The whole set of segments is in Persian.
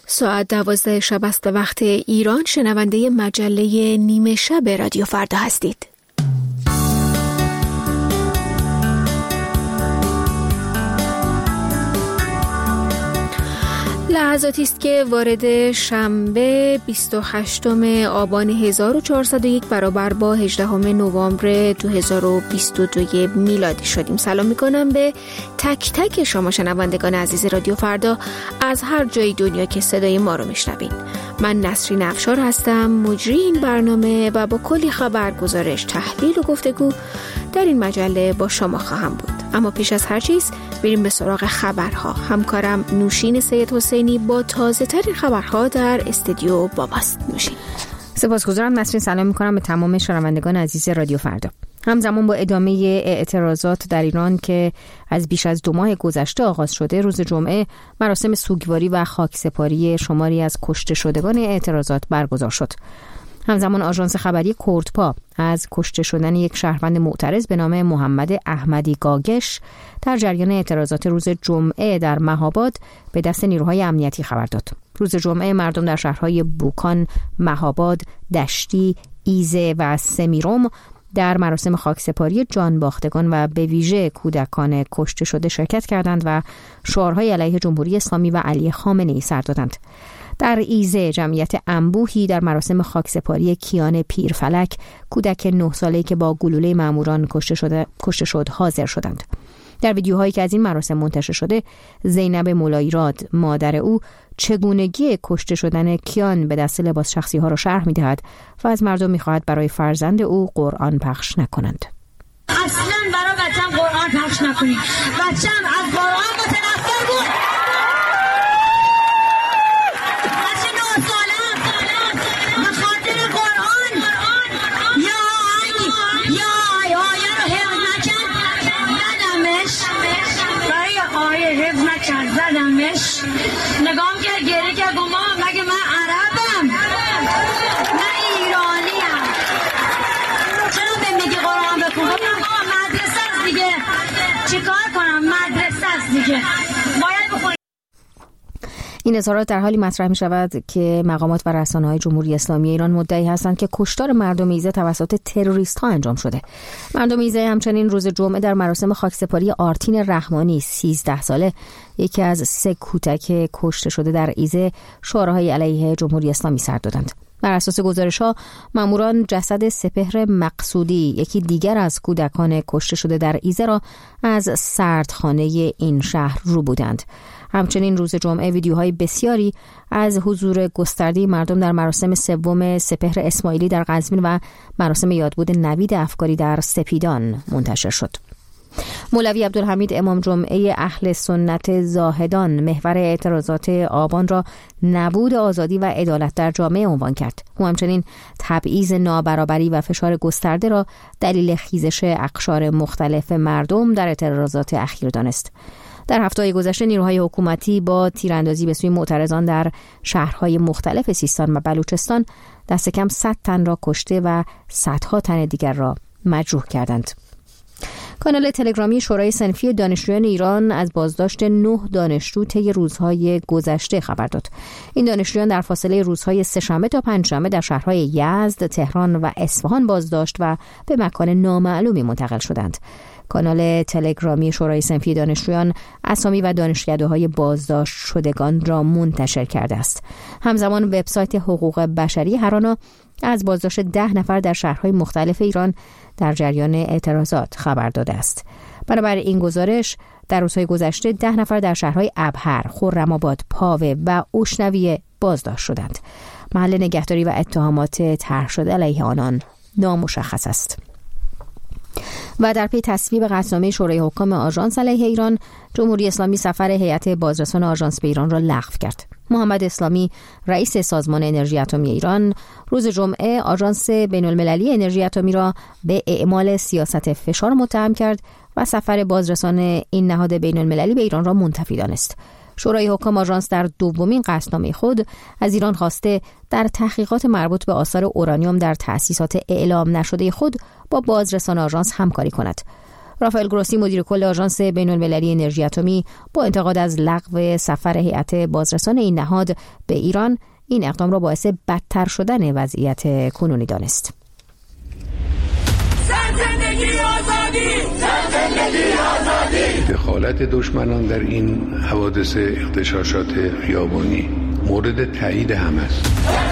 ساعت 12 شب است به وقت ایران. شنونده مجله نیمه شب رادیو فردا هستید. لحظاتی است که وارد شنبه 28 آبان 1401 برابر با 18 نوامبر 2022 میلادی شدیم. سلام میکنم به تک تک شما شنوندگان عزیز رادیو فردا از هر جای دنیا که صدای ما رو میشنوین. من نسرین افشار هستم، مجری این برنامه و با کلی خبر، گزارش، تحلیل و گفتگو در این مجله با شما خواهم بود. اما پیش از هر چیز بریم به سراغ خبرها. همکارم نوشین سید حسینی با تازه ترین خبرها در استودیو با ماست. نوشین. سپاسگزارم نسرین. سلام میکنم به تمام شنوندگان عزیز رادیو فردا. همزمان با ادامه اعتراضات در ایران که از بیش از 2 ماه گذشته آغاز شده، روز جمعه مراسم سوگواری و خاکسپاری شماری از کشته شدگان اعتراضات برگزار شد. همزمان آژانس خبری کردپا از کشته شدن یک شهروند معترض به نام محمد احمدی گاگش در جریان اعتراضات روز جمعه در مهاباد به دست نیروهای امنیتی خبر داد. روز جمعه مردم در شهرهای بوکان، مهاباد، دشتی، ایزه و سمیروم در مراسم خاکسپاری جانباختگان و به ویژه کودکان کشته شده شرکت کردند و شعارهای علیه جمهوری اسلامی و علی خامنه‌ای سر دادند. در ایزه جمعیت انبوهی در مراسم خاکسپاری کیان پیرفلک، کودک 9 ساله‌ای که با گلوله ماموران کشته شد حاضر شدند. در ویدیوهایی که از این مراسم منتشر شده، زینب مولاییراد، مادر او، چگونگی کشته شدن کیان به دست لباس شخصی ها را شرح می‌دهد و از مردم می‌خواهد برای فرزند او قرآن پخش نکنند. اصلاً برای بچه‌م قرآن پخش نکنید. بچه‌م از قرآن متنفر بود. زدمش نگام کرد، گریه کرد، گفت مامان مگه من عربم؟ من ایرانیم، چرا به میگی قرآن بخون؟ گفتم مدرسه است دیگه، چیکار کنم؟ مدرسه است دیگه، باید بخونم. این اظهارات در حالی مطرح می شود که مقامات و رسانه‌های جمهوری اسلامی ایران مدعی هستند که کشتار مردم ایزه توسط تروریست ها انجام شده. مردم ایزه همچنین روز جمعه در مراسم خاکسپاری آرتین رحمانی 13 ساله، یکی از 3 کودک کشته شده در ایزه، شعارهای علیه جمهوری اسلامی سر دادند. بر اساس گزارش‌ها ماموران جسد سپهر مقصودی، یکی دیگر از کودکان کشته شده در ایزه، را از سردخانه این شهر رو بودند. همچنین روز جمعه ویدیوهای بسیاری از حضور گسترده مردم در مراسم سوم سپهر اسماعیلی در قزوین و مراسم یادبود نوید افکاری در سپیدان منتشر شد. مولوی عبدالحمید امام جمعه اهل سنت زاهدان محور اعتراضات آبان را نبود آزادی و عدالت در جامعه عنوان کرد. او همچنین تبعیض، نابرابری و فشار گسترده را دلیل خیزش اقشار مختلف مردم در اعتراضات اخیر دانست. در هفته‌های گذشته نیروهای حکومتی با تیراندازی به سوی معترضان در شهرهای مختلف سیستان و بلوچستان دست کم 100 تن را کشته و صدها تن دیگر را مجروح کردند. کانال تلگرامی شورای صنفی دانشجویان ایران از بازداشت 9 دانشجو طی روزهای گذشته خبر داد. این دانشجویان در فاصله روزهای سه‌شنبه تا پنجشنبه در شهرهای یزد، تهران و اصفهان بازداشت و به مکان نامعلومی منتقل شدند. کانال تلگرامی شورای صنفی دانشجویان اسامی و دانشکده‌های بازداشت شدگان را منتشر کرده است. همزمان وبسایت حقوق بشری هرانا از بازداشت 10 نفر در شهرهای مختلف ایران در جریان اعتراضات خبر داده است. بنابر این گزارش در روزهای گذشته 10 نفر در شهرهای ابهر، خرم‌آباد، پاوه و اشنویه بازداشت شدند. محل نگهداری و اتهامات طرح شده علیه آنان نامشخص است. و در پی تصویب قطعنامه شورای حکام آژانس علیه ایران، جمهوری اسلامی سفر هیئت بازرسان آژانس به ایران را لغو کرد. محمد اسلامی، رئیس سازمان انرژی اتمی ایران، روز جمعه آژانس بین‌المللی انرژی اتمی را به اعمال سیاست فشار متهم کرد و سفر بازرسان این نهاد بین‌المللی به ایران را منتفی دانست. شورای حکام آژانس در دومین قطعنامه خود از ایران خواسته در تحقیقات مربوط به آثار اورانیوم در تأسیسات اعلام نشده خود با بازرسان آژانس همکاری کند. رافائل گروسی مدیر کل آژانس بین‌المللی انرژی اتمی با انتقاد از لغو سفر هیئت بازرسان این نهاد به ایران این اقدام را باعث بدتر شدن وضعیت کنونی دانست. دخالت دشمنان در این حوادث اغتشاشات خیابانی مورد تایید همه است.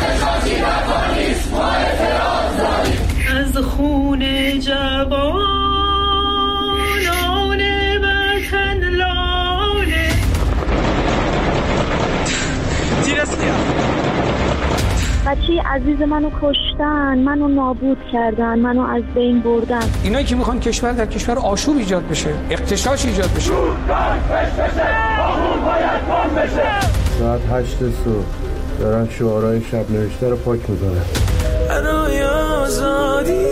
از خون جوانان وطن لاله بچه عزیز منو کشتن، منو نابود کردن، منو از بین بردن. اینایی که میخوان کشور در کشور آشوب ایجاد بشه، اغتشاش ایجاد بشه. ساعت 8 صبح دارن شعارهای شب نوشته رو پاک میکنن. برای آزادی.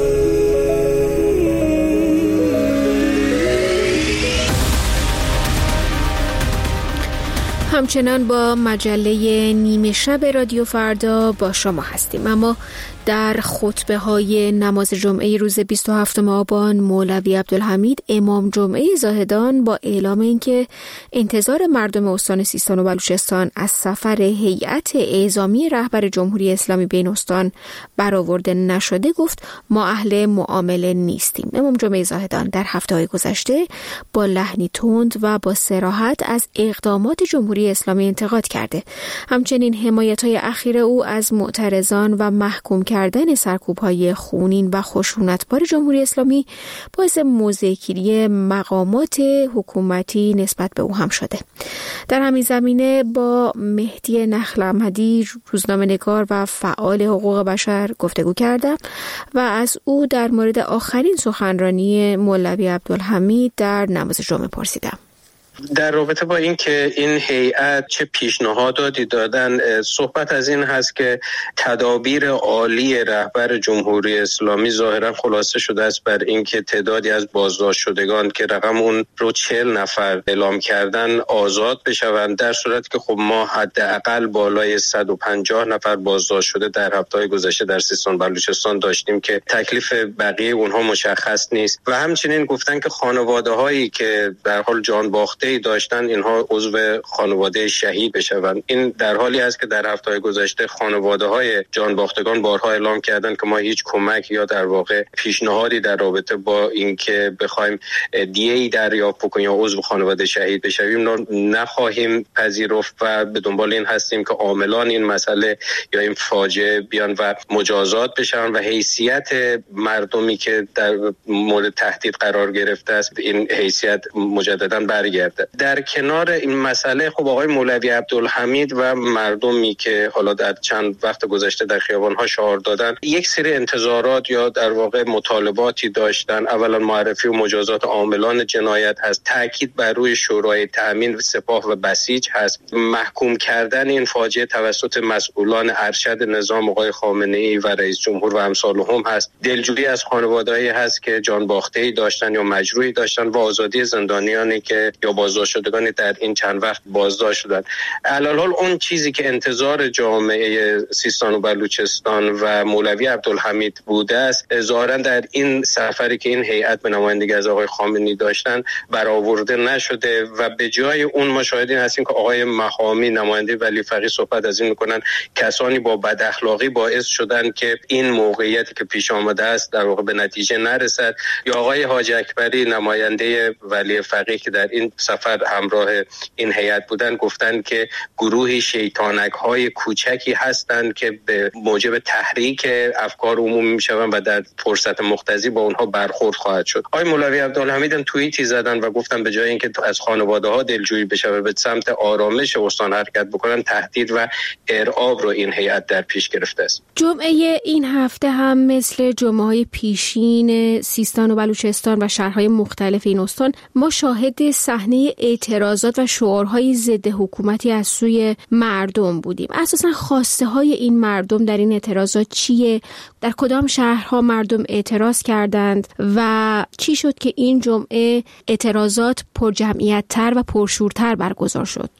همچنان با مجله نیمه شب رادیو فردا با شما هستیم. اما در خطبه های نماز جمعه روز 27 آبان مولوی عبدالحمید امام جمعه زاهدان با اعلام اینکه انتظار مردم استان سیستان و بلوچستان از سفر هیئت اعزامی رهبر جمهوری اسلامی به این استان برآورده نشده گفت ما اهل معامله نیستیم. امام جمعه زاهدان در هفته‌های گذشته با لحنی تند و با صراحت از اقدامات جمهوری اسلامی انتقاد کرده. همچنین حمایت‌های اخیر او از معترضان و محکوم کردن سرکوب‌های خونین و خشونتبار جمهوری اسلامی باعث موضع‌گیری مقامات حکومتی نسبت به او هم شده. در همین زمینه با مهدی نخل احمدی روزنامه‌نگار و فعال حقوق بشر گفتگو کردم و از او در مورد آخرین سخنرانی مولوی عبدالحمید در نماز جمعه پرسیدم. در رابطه با این که این هیئت چه پیشنهاداتی دادن، صحبت از این هست که تدابیر عالی رهبر جمهوری اسلامی ظاهرا خلاصه شده است بر این که تعدادی از بازداشت شدگان که رقم اون رو 40 نفر اعلام کردن آزاد بشوند، در صورتی که خب ما حداقل بالای 150 نفر بازداشت شده در هفته‌های گذشته در سیستان بلوچستان داشتیم که تکلیف بقیه اونها مشخص نیست. و همچنین گفتن که خانواده‌هایی که در حال جان باخته داشتن اینها عضو خانواده شهید بشوند. این در حالی است که در هفته‌های گذشته خانواده‌های جان باختگان بارها اعلام کردند که ما هیچ کمک یا در واقع پیشنهادی در رابطه با اینکه بخوایم دیه‌ای دریافت بکنیم یا عضو خانواده شهید بشویم نخواهیم پذیرفت و به دنبال این هستیم که عاملان این مسئله یا این فاجعه بیان و مجازات بشن و حیثیت مردمی که در مورد تهدید قرار گرفته است این حیثیت مجددا برگرده. در کنار این مسئله خب آقای مولوی عبدالحمید و مردمی که حالا در چند وقت گذشته در خیابان‌ها شعار دادن یک سری انتظارات یا در واقع مطالباتی داشتن. اولا معرفی و مجازات عاملان جنایت هست، تاکید بر روی شورای تأمین سپاه و بسیج هست، محکوم کردن این فاجعه توسط مسئولان ارشد نظام آقای خامنه‌ای و رئیس جمهور و امثالهم هست، دلجویی از خانواده‌ای هست که جان باخته‌ای داشتن یا مجروحی داشتن و آزادی زندانیانی که یا بازداشت شدگانی در این چند وقت بازداشت شدند. علالحال اون چیزی که انتظار جامعه سیستان و بلوچستان و مولوی عبدالحمید بوده است ظاهرا در این سفری که این هیئت به نمایندگی از آقای خامنه‌ای داشتن برآورده نشده و به جای اون ما شاهدین هستیم که آقای مهامی نماینده ولی فقیه صحبت از این میکنن کسانی با بد اخلاقی باعث شدن که این موقعیتی که پیش آمده است در واقع به نتیجه نرسد، یا آقای حاج اکبری نماینده ولی فقیه که در این سفر همراه این هیئت بودن گفتن که گروهی شیطانک‌های کوچکی هستند که به موجب تحریک افکار عمومی میشوند و در فرصت مقتضی با اونها برخورد خواهد شد. آقای مولوی عبدالحمید هم توییتی زدن و گفتن به جای اینکه از خانواده‌ها دلجویی بشه و به سمت آرامش استان حرکت بکنن، تهدید و ارعاب رو این هیئت در پیش گرفته است. جمعه این هفته هم مثل جمعه‌های پیشین سیستان و بلوچستان و شهرهای مختلف این استان ما شاهد صحنه اعتراضات و شعارهای ضد حکومتی از سوی مردم بودیم. اساساً خواسته های این مردم در این اعتراضات چیه؟ در کدام شهرها مردم اعتراض کردند و چی شد که این جمعه اعتراضات پر جمعیت تر و پرشورتر برگزار شد؟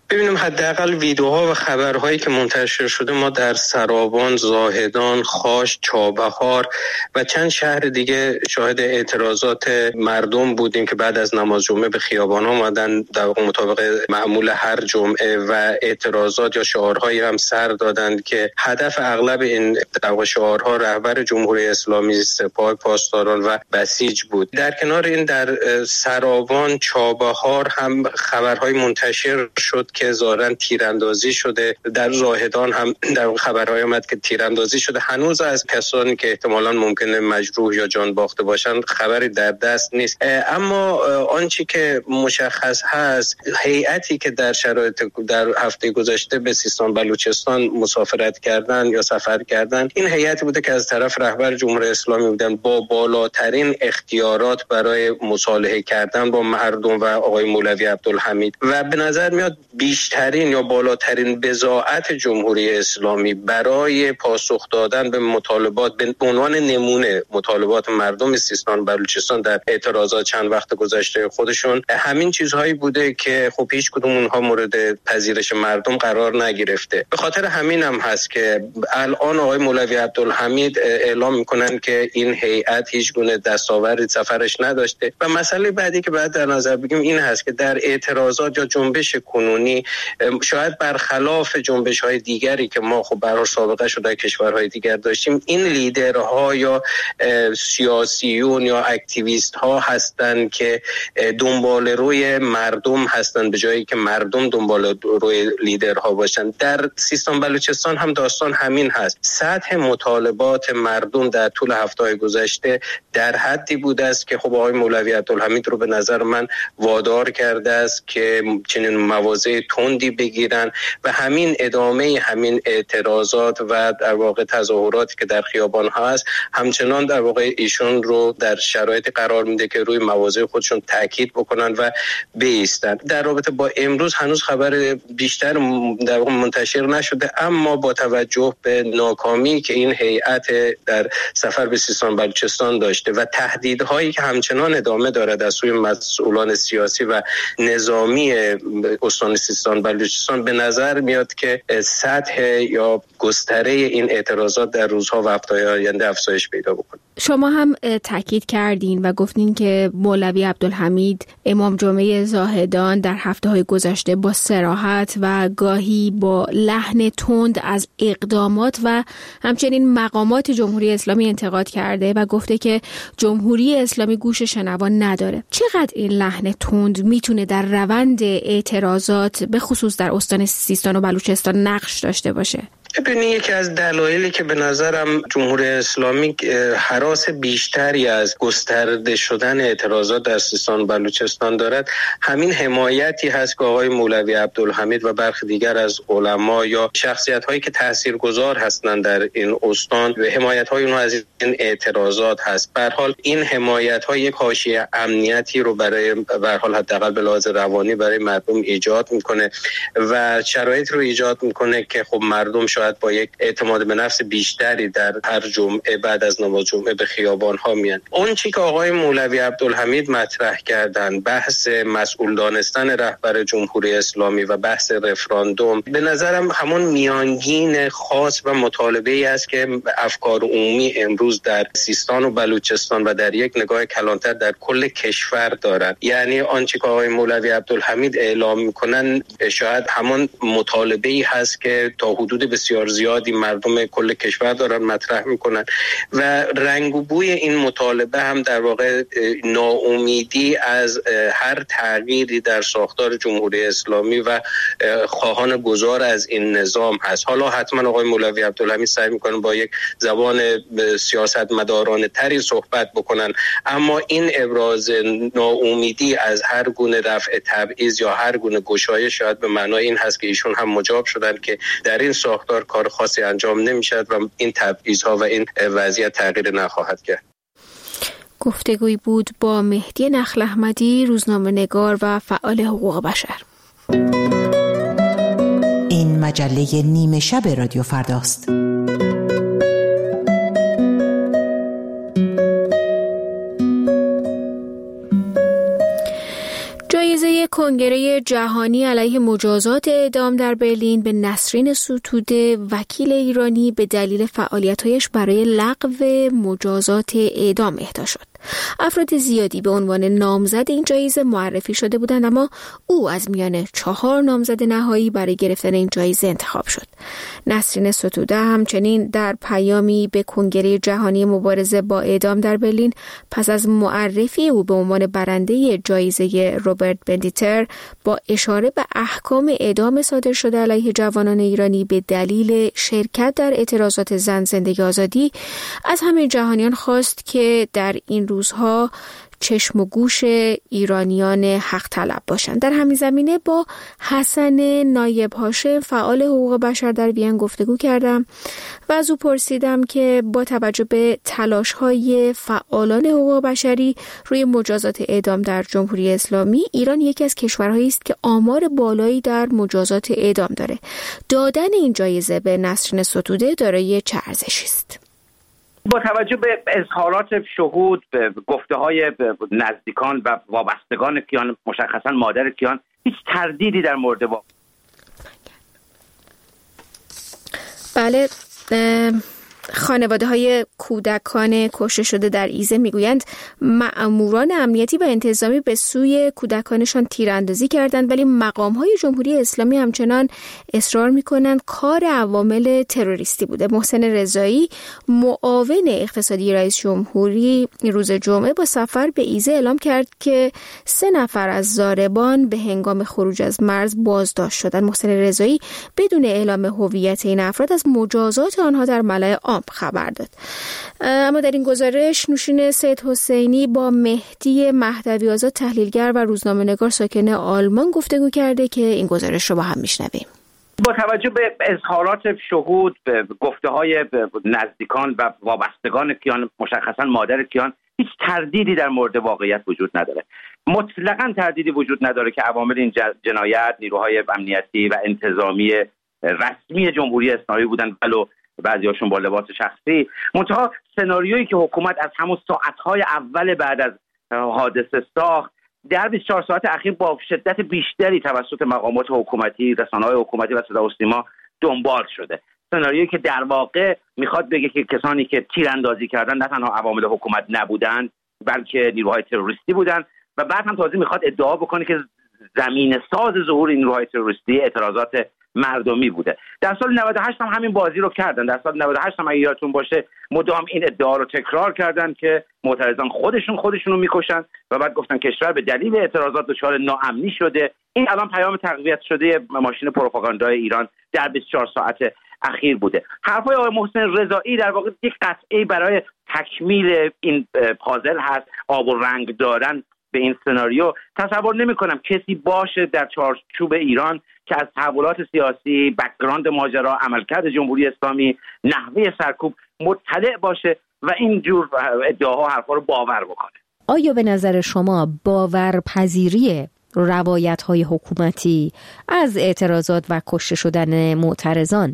ببینیم حداقل ویدیوها و خبرهایی که منتشر شده، ما در سرابان، زاهدان، خاش، چابهار و چند شهر دیگه شاهد اعتراضات مردم بودیم که بعد از نماز جمعه به خیابان آمدن در واقع مطابق معمول هر جمعه و اعتراضات یا شعارهایی هم سر دادند که هدف اغلب این در واقع شعارها رهبر جمهوری اسلامی، سپاه پاسداران و بسیج بود. در کنار این در سرابان، چابهار هم خبرهای منتشر شد که ظاهراً تیراندازی شده. در زاهدان هم در خبرهای اومد که تیراندازی شده. هنوز از کسانی که احتمالاً ممکنه مجروح یا جان باخته باشن خبری در دست نیست. اما آنچه که مشخص هست، هیئتی که در شرایط در هفته گذشته به سیستان بلوچستان مسافرت کردن یا سفر کردن، این هیئتی بوده که از طرف رهبر جمهوری اسلامی بودن با بالاترین اختیارات برای مصالحه کردن با مردم و آقای مولوی عبدالحمید و به نظر میاد بیشترین یا بالاترین بضاعت جمهوری اسلامی برای پاسخ دادن به مطالبات به عنوان نمونه مطالبات مردم سیستان بلوچستان در اعتراضات چند وقت گذشته خودشون همین چیزهایی بوده که خب هیچ کدوم اونها مورد پذیرش مردم قرار نگرفته. به خاطر همین هم هست که الان آقای مولوی عبدالحمید اعلام میکنن که این هیئت هیچ گونه دستاوردی سفرش نداشته و مسئله بعدی که باید در نظر بگیریم این هست که در اعتراضات یا جنبش کنونی شاید برخلاف جنبش‌های دیگری که ما خب برای سابقه شده در کشورهای دیگر داشتیم، این لیدرها یا سیاسیون یا اکتیویست ها هستند که دنبال روی مردم هستند به جایی که مردم دنبال روی لیدرها باشند. در سیستان بلوچستان هم داستان همین هست. سطح مطالبات مردم در طول هفته‌های گذشته در حدی بوده است که خب آقای مولوی عبدالحمید رو به نظر من وادار کرده است که چنین مواضع تندی بگیرن و همین ادامه همین اعتراضات و در واقع تظاهراتی که در خیابان ها هست همچنان در واقع ایشون رو در شرایط قرار میده که روی مواضع خودشون تاکید بکنن و بایستن. در رابطه با امروز هنوز خبر بیشتر در واقع منتشر نشده، اما با توجه به ناکامی که این هیئت در سفر به سیستان بلوچستان داشته و تهدیدهایی که همچنان ادامه دارد از سوی مسئولان سیاسی و نظامی استان سیستان بلوچستان، به نظر میاد که سطح یا گستره این اعتراضات در روزها و هفته‌های آینده افزایش پیدا بکنه. شما هم تاکید کردین و گفتین که مولوی عبدالحمید امام جمعه زاهدان در هفته‌های گذشته با صراحت و گاهی با لحن تند از اقدامات و همچنین مقامات جمهوری اسلامی انتقاد کرده و گفته که جمهوری اسلامی گوش شنوان نداره. چقدر این لحن تند میتونه در روند اعتراضات به خصوص در استان سیستان و بلوچستان نقش داشته باشه؟ ببینید، یکی از دلایلی که به نظرم جمهوری اسلامی هراس بیشتری از گسترده شدن اعتراضات در سیستان بلوچستان دارد همین حمایتی هست که آقای مولوی عبدالحمید و برخی دیگر از علما یا شخصیت‌هایی که تاثیرگذار هستند در این استان و حمایت‌های اونها از این اعتراضات هست. به هر حال این حمایت‌ها یک حاشیه امنیتی رو برای به هر حال حداقل به لحاظ روانی برای مردم ایجاد می‌کنه و شرایط رو ایجاد می‌کنه که خب مردم شاید با یک اعتماد به نفس بیشتری در هر جمعه بعد از نماز جمعه به خیابان‌ها میان. اون چیزی که آقای مولوی عبدالحمید مطرح کردن، بحث مسئول دانستن رهبر جمهوری اسلامی و بحث رفراندوم، به نظرم همون میانگین خاص و مطالبه‌ای است که افکار عمومی امروز در سیستان و بلوچستان و در یک نگاه کلانتر در کل کشور دارند. یعنی آنچه که آقای مولوی عبدالحمید اعلام میکنن شاید همون مطالبه‌ای هست که تا حدود بسیار زیادی مردم کل کشور دارن مطرح میکنن و رنگ و بوی این مطالبه هم در واقع ناامیدی از هر تغییری در ساختار جمهوری اسلامی و خواهان گذار از این نظام هست. حالا حتما آقای مولوی عبدالحمید سعی میکنن با یک زبان سیاستمدارانه تری صحبت بکنن، اما این ابراز ناامیدی از هر گونه رفع تبعیض یا هر گونه گشایش شاید به معنای این هست که ایشون هم مجاب شدن که در این ساختار کار خاصی انجام نمیشد و این تبعیض‌ها و این وضعیت تغییر نخواهد کرد. گفتگویی بود با مهدی نخل احمدی، روزنامه‌نگار و فعال حقوق بشر. این مجله نیمه شب رادیو فرداست. جایزه کنگره جهانی علیه مجازات اعدام در برلین به نسرین ستوده وکیل ایرانی به دلیل فعالیت‌هایش برای لغو مجازات اعدام اهدا شد. افراد زیادی به عنوان نامزد این جایزه معرفی شده بودند، اما او از میان 4 نامزد نهایی برای گرفتن این جایزه انتخاب شد. نسرین ستوده همچنین در پیامی به کنگره جهانی مبارزه با اعدام در برلین پس از معرفی او به عنوان برنده جایزه روبرت بندیتر با اشاره به احکام اعدام صادر شده علیه جوانان ایرانی به دلیل شرکت در اعتراضات زن زندگی آزادی از همه جهانیان خواست که در این روزها چشم و گوش ایرانیان حق طلب باشند. در همین زمینه با حسن نایب هاشم فعال حقوق بشر در وین گفتگو کردم و از او پرسیدم که با توجه به تلاش‌های فعالان حقوق بشری روی مجازات اعدام در جمهوری اسلامی، ایران یکی از کشورهایی است که آمار بالایی در مجازات اعدام داره. دادن این جایزه به نسرین ستوده دارای چه ارزشی است؟ با توجه به اظهارات شهود، به گفته‌های نزدیکان و وابستگان کیان، مشخصا مادر کیان، هیچ تردیدی در مورد بله، خانواده‌های کودکان کشته شده در ایزه میگویند مأموران امنیتی و انتظامی به سوی کودکانشان تیراندازی کردند، ولی مقام‌های جمهوری اسلامی همچنان اصرار می‌کنند کار عوامل تروریستی بوده. محسن رضایی، معاون اقتصادی رئیس جمهوری، روز جمعه با سفر به ایزه اعلام کرد که 3 نفر از ضاربان به هنگام خروج از مرز بازداشت شدند. محسن رضایی بدون اعلام هویت این افراد از مجازات آنها در ملأ خبر داد. اما در این گزارش نوشین سید حسینی با مهدی مهدوی آزاد تحلیلگر و روزنامه‌نگار ساکن آلمان گفتگو کرده که این گزارش رو با هم میشنویم. با توجه به اظهارات شهود، به گفته‌های نزدیکان و وابستگان کیان، مشخصا مادر کیان، هیچ تردیدی در مورد واقعیت وجود نداره. مطلقاً تردیدی وجود نداره که عوامل این جنایت نیروهای امنیتی و انتظامی رسمی جمهوری اسلامی بودن، ولو بعضی‌هاشون با لباس شخصی. منتها سناریویی که حکومت از همون ساعت‌های اول بعد از حادثه ساخت در 24 ساعت اخیر با شدت بیشتری توسط مقامات حکومتی، رسانه‌های حکومتی و صدا و سیما دنبال شده. سناریویی که در واقع میخواد بگه که کسانی که تیراندازی کردن نه تنها عوامل حکومت نبودن، بلکه نیروهای تروریستی بودن و بعد هم تازه میخواد ادعا بکنه که زمین ساز ظهور این نیروهای تروریستی اعتراضات مردمی بوده. در سال 98 هم همین بازی رو کردن. در سال 98 هم اگه یادتون باشه مدام این ادعا رو تکرار کردن که معترضان خودشون رو میکشن و بعد گفتن کشور به دلیل اعتراضات دچار ناامنی شده. این الان پیام تقویت شده ماشین پروپاگاندای ایران در 24 ساعت اخیر بوده. حرفای آقای محسن رضایی در واقع یک قطعه برای تکمیل این پازل هست، آب و رنگ دادن به این سناریو. تصور نمی‌کنم کسی باشه در چارچوب ایران که از تحولات سیاسی، بک‌گراند ماجرا، عملکرد جمهوری اسلامی، نحوه سرکوب مطلع باشه و این جور ادعاها حرفا رو باور بکنه. آیا به نظر شما باورپذیری روایت‌های حکومتی از اعتراضات و کشته شدن معترضان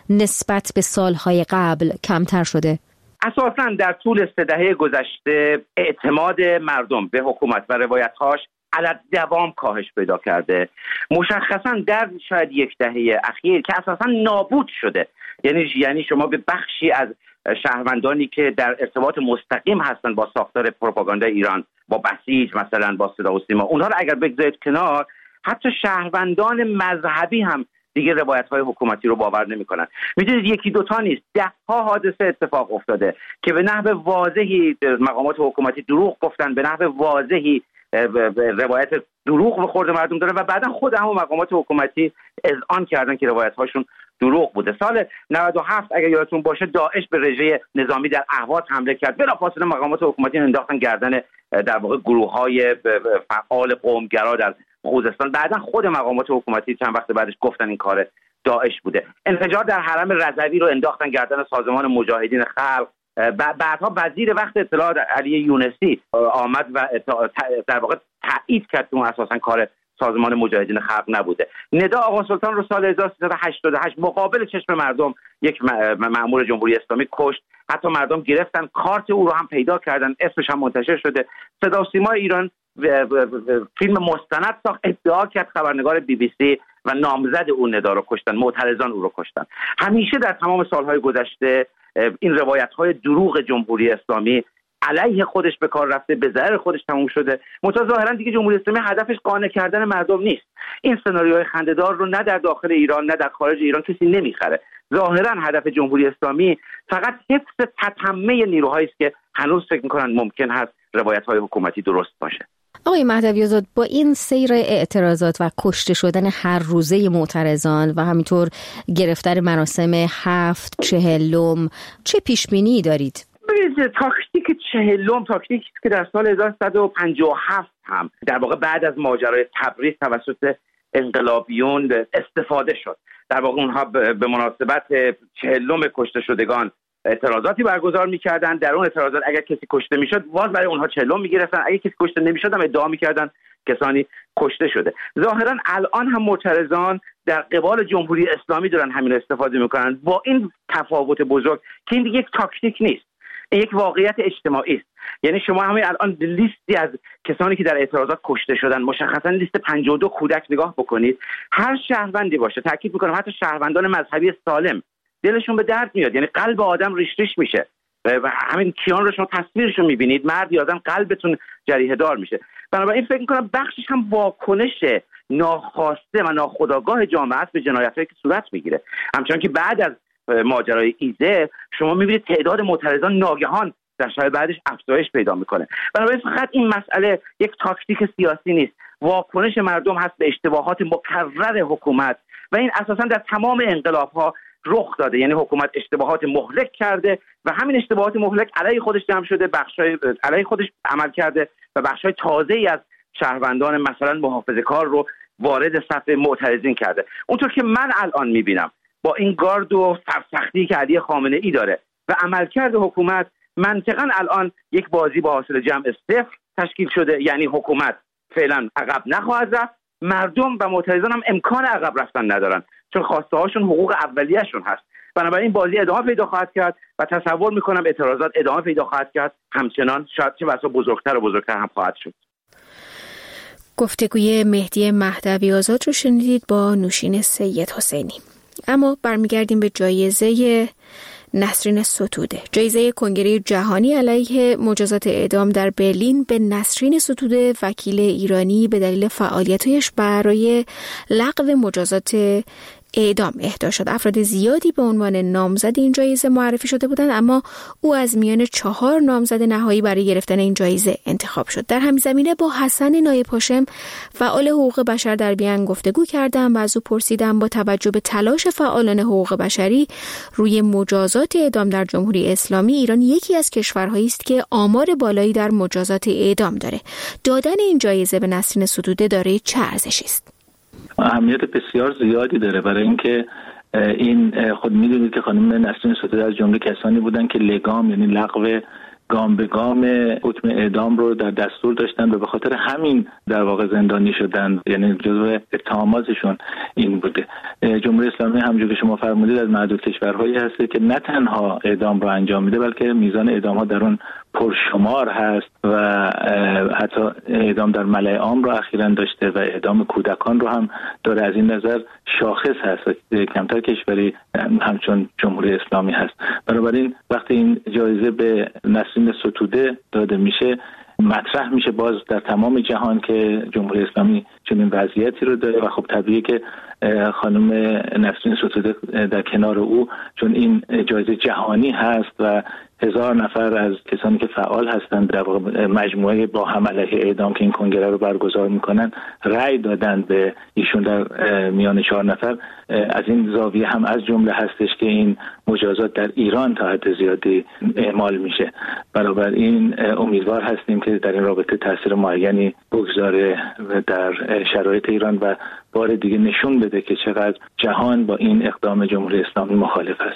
نسبت به سال‌های قبل کمتر شده؟ اساساً در طول 3 دهه گذشته اعتماد مردم به حکومت و روایت‌هاش علت دوام کاهش پیدا کرده. مشخصاً در شاید 1 دهه اخیر که اساساً نابود شده. یعنی شما به بخشی از شهروندانی که در ارتباط مستقیم هستن با ساختار پروپاگاندا ایران، با بسیج مثلا، با صدا و سیما، اونها رو اگر بگذارید کنار، حتی شهروندان مذهبی هم دیگه روایت‌های حکومتی رو باور نمی‌کنن. می‌دونید یکی دوتا نیست، 10 حادثه اتفاق افتاده که به نحو واضحی مقامات حکومتی دروغ گفتن، به نحو واضحی روایت دروغ به خورد مردم داره و بعدا خود همون مقامات حکومتی اذعان کردن که روایت‌هاشون دروغ بوده. سال 97 اگر یادتون باشه داعش به رژه نظامی در اهواز حمله کرد. بلافاصله مقامات حکومتی انداختن گردن در واقع گروه‌های فعال قومگرا در خوزستان. بعدا خود مقامات حکومتی چند وقت بعدش گفتن این کار داعش بوده. انفجار در حرم رضوی رو انداختن گردن سازمان مجاهدین خلق. بعدها وزیر وقت اطلاعات علی یونسی آمد و در واقع تایید کرد که اساسا کار سازمان مجاهدین خلق نبوده. ندا آقا سلطان رو سال 1388 مقابل چشم مردم یک مأمور جمهوری اسلامی کشت. حتی مردم گرفتن کارت او رو هم پیدا کردن، اسمش هم منتشر شده. صدا و سیما ایران فیلم مستند ساخت، ادعا کرد خبرنگار BBC و نامزد اون ندا رو کشتن، معترضان او رو کشتن. همیشه در تمام سالهای گذشته این روایت‌های دروغ جمهوری اسلامی علیه خودش به کار رفته، به ضرر خودش تموم شده. منتها ظاهرا دیگه جمهوری اسلامی هدفش قانع کردن مردم نیست. این سناریوهای خنده‌دار رو نه در داخل ایران نه در خارج ایران کسی نمیخره. ظاهرا هدف جمهوری اسلامی فقط حفظ تتمه نیروهایی است که هنوز فکر می‌کنن ممکن هست روایت‌های حکومتی درست باشه. آقای مهدوی آزاد، با این سیر اعتراضات و کشته شدن هر روزه معترضان و همینطور گرفتن مراسم 7 چهلم چه پیش‌بینی دارید؟ تاکتیک چهلم تاکتیکی که در سال 1357 هم در واقع بعد از ماجرای تبریز توسط انقلابیون استفاده شد. در واقع اونها به مناسبت چهلم کشته شدگان اعتراضاتی برگزار می‌کردن. در اون اعتراضات اگر کسی کشته می‌شد باز برای اونها چهلم می‌گرفتن، اگر کسی کشته نمی‌شد هم ادعا می‌کردن کسانی کشته شده. ظاهراً الان هم معترضان در قبال جمهوری اسلامی دارن همین استفاده می‌کنن، با این تفاوت بزرگ که این دیگه یک تاکتیک نیست، یک واقعیت اجتماعی است. یعنی شما همین الان لیستی از کسانی که در اعتراضات کشته شدن، مشخصا لیست 52 کودک نگاه بکنید، هر شهروندی باشه، تاکید می‌کنم حتی شهروندان مذهبی سالم، دلشون به درد میاد. یعنی قلب آدم ریش ریش میشه و همین کیان رو شما تصویرشو میبینید، مرد یا زن، قلبتون جریحه دار میشه. بنابراین فکر میکنم بخشش هم واکنش ناخواسته و ناخودآگاه جامعه است به جنایتایی که صورت میگیره. همچنان که بعد از ماجرای ایزه شما میبینید تعداد معترضان ناگهان در شب بعدش افزایش پیدا میکنه. بنابراین فقط این مسئله یک تاکتیک سیاسی نیست، واکنش مردم هست به اشتباهات مکرر حکومت و این اساسا در تمام انقلاب‌ها رخ داده. یعنی حکومت اشتباهات مهلک کرده و همین اشتباهات مهلک علیه خودش جمع شده، بخشای علیه خودش عمل کرده و بخشای تازه‌ای از شهروندان مثلا محافظه‌کار رو وارد صف معترضین کرده. اونطور که من الان میبینم با این گارد و سرسختی که علی خامنه‌ای داره و عملکرد حکومت، منطقاً الان یک بازی با حاصل جمع 0 تشکیل شده. یعنی حکومت فعلا عقب نخواهد رفت، مردم و معترضان هم امکان عقب رفتن ندارن چون خواسته هاشون حقوق اولیه‌شون هست. بنابراین بازی ادامه پیدا خواهد کرد و تصور میکنم اعتراضات ادامه پیدا خواهد کرد، همچنان شاید چه بسا بزرگتر و بزرگتر هم خواهد شد. گفتگوی مهدی مهدوی آزاد رو شنیدید با نوشین سید حسینی. اما برمیگردیم به جایزه نسرین ستوده. جایزه کنگره جهانی علیه مجازات اعدام در برلین به نسرین ستوده، وکیل ایرانی، به دلیل فعالیت‌هایش برای لغو مجازات اعدام اهدا شد. افراد زیادی به عنوان نامزد این جایزه معرفی شده بودند، اما او از میان 4 نامزد نهایی برای گرفتن این جایزه انتخاب شد. در همین زمینه با حسن نایب هاشم، فعال حقوق بشر در بیان گفتگو کردم و از او پرسیدم با توجه به تلاش فعالان حقوق بشری روی مجازات اعدام در جمهوری اسلامی، ایران یکی از کشورهایی است که آمار بالایی در مجازات اعدام داره. دادن این جایزه به نسرین ستوده دارای چه ارزشی است؟ اهمیت بسیار زیادی داره، برای اینکه این خود میدونید که خانم نسرین ستوده از جمله کسانی بودن که لگام، یعنی لغو گام به گام حکم اعدام رو در دستور داشتن و به خاطر همین در واقع زندانی شدن. یعنی جزو اتهاماتشون این بوده. جمهوری اسلامی همونجور که شما فرمودید از معدود کشورهایی هست که نه تنها اعدام رو انجام میده، بلکه میزان اعدام ها در اون پرشمار هست و حتی اعدام در ملأ عام رو اخیراً داشته و اعدام کودکان رو هم داره. از این نظر شاخص هست و کمتر کشوری همچون جمهوری اسلامی هست. بنابراین وقتی این جایزه به نسرین ستوده داده میشه، مطرح میشه باز در تمام جهان که جمهوری اسلامی چنین وضعیتی رو داره و خب طبیعیه که خانم نسرین ستوده در کنار او، چون این جایزه جهانی هست و 1000 نفر از کسانی که فعال هستند در واقع مجموعه با هم علیه اعدام که این کنگره رو برگزار میکنن رأی دادن به ایشون در میان 4 نفر. از این زاویه هم از جمله هستش که این مجازات در ایران تا حد زیادی اعمال میشه. بنابراین امیدوار هستیم که در این رابطه تاثیر معینی بگذاره در شرایط ایران و بار دیگه نشون بده که چقدر جهان با این اقدام جمهوری اسلامی مخالف است.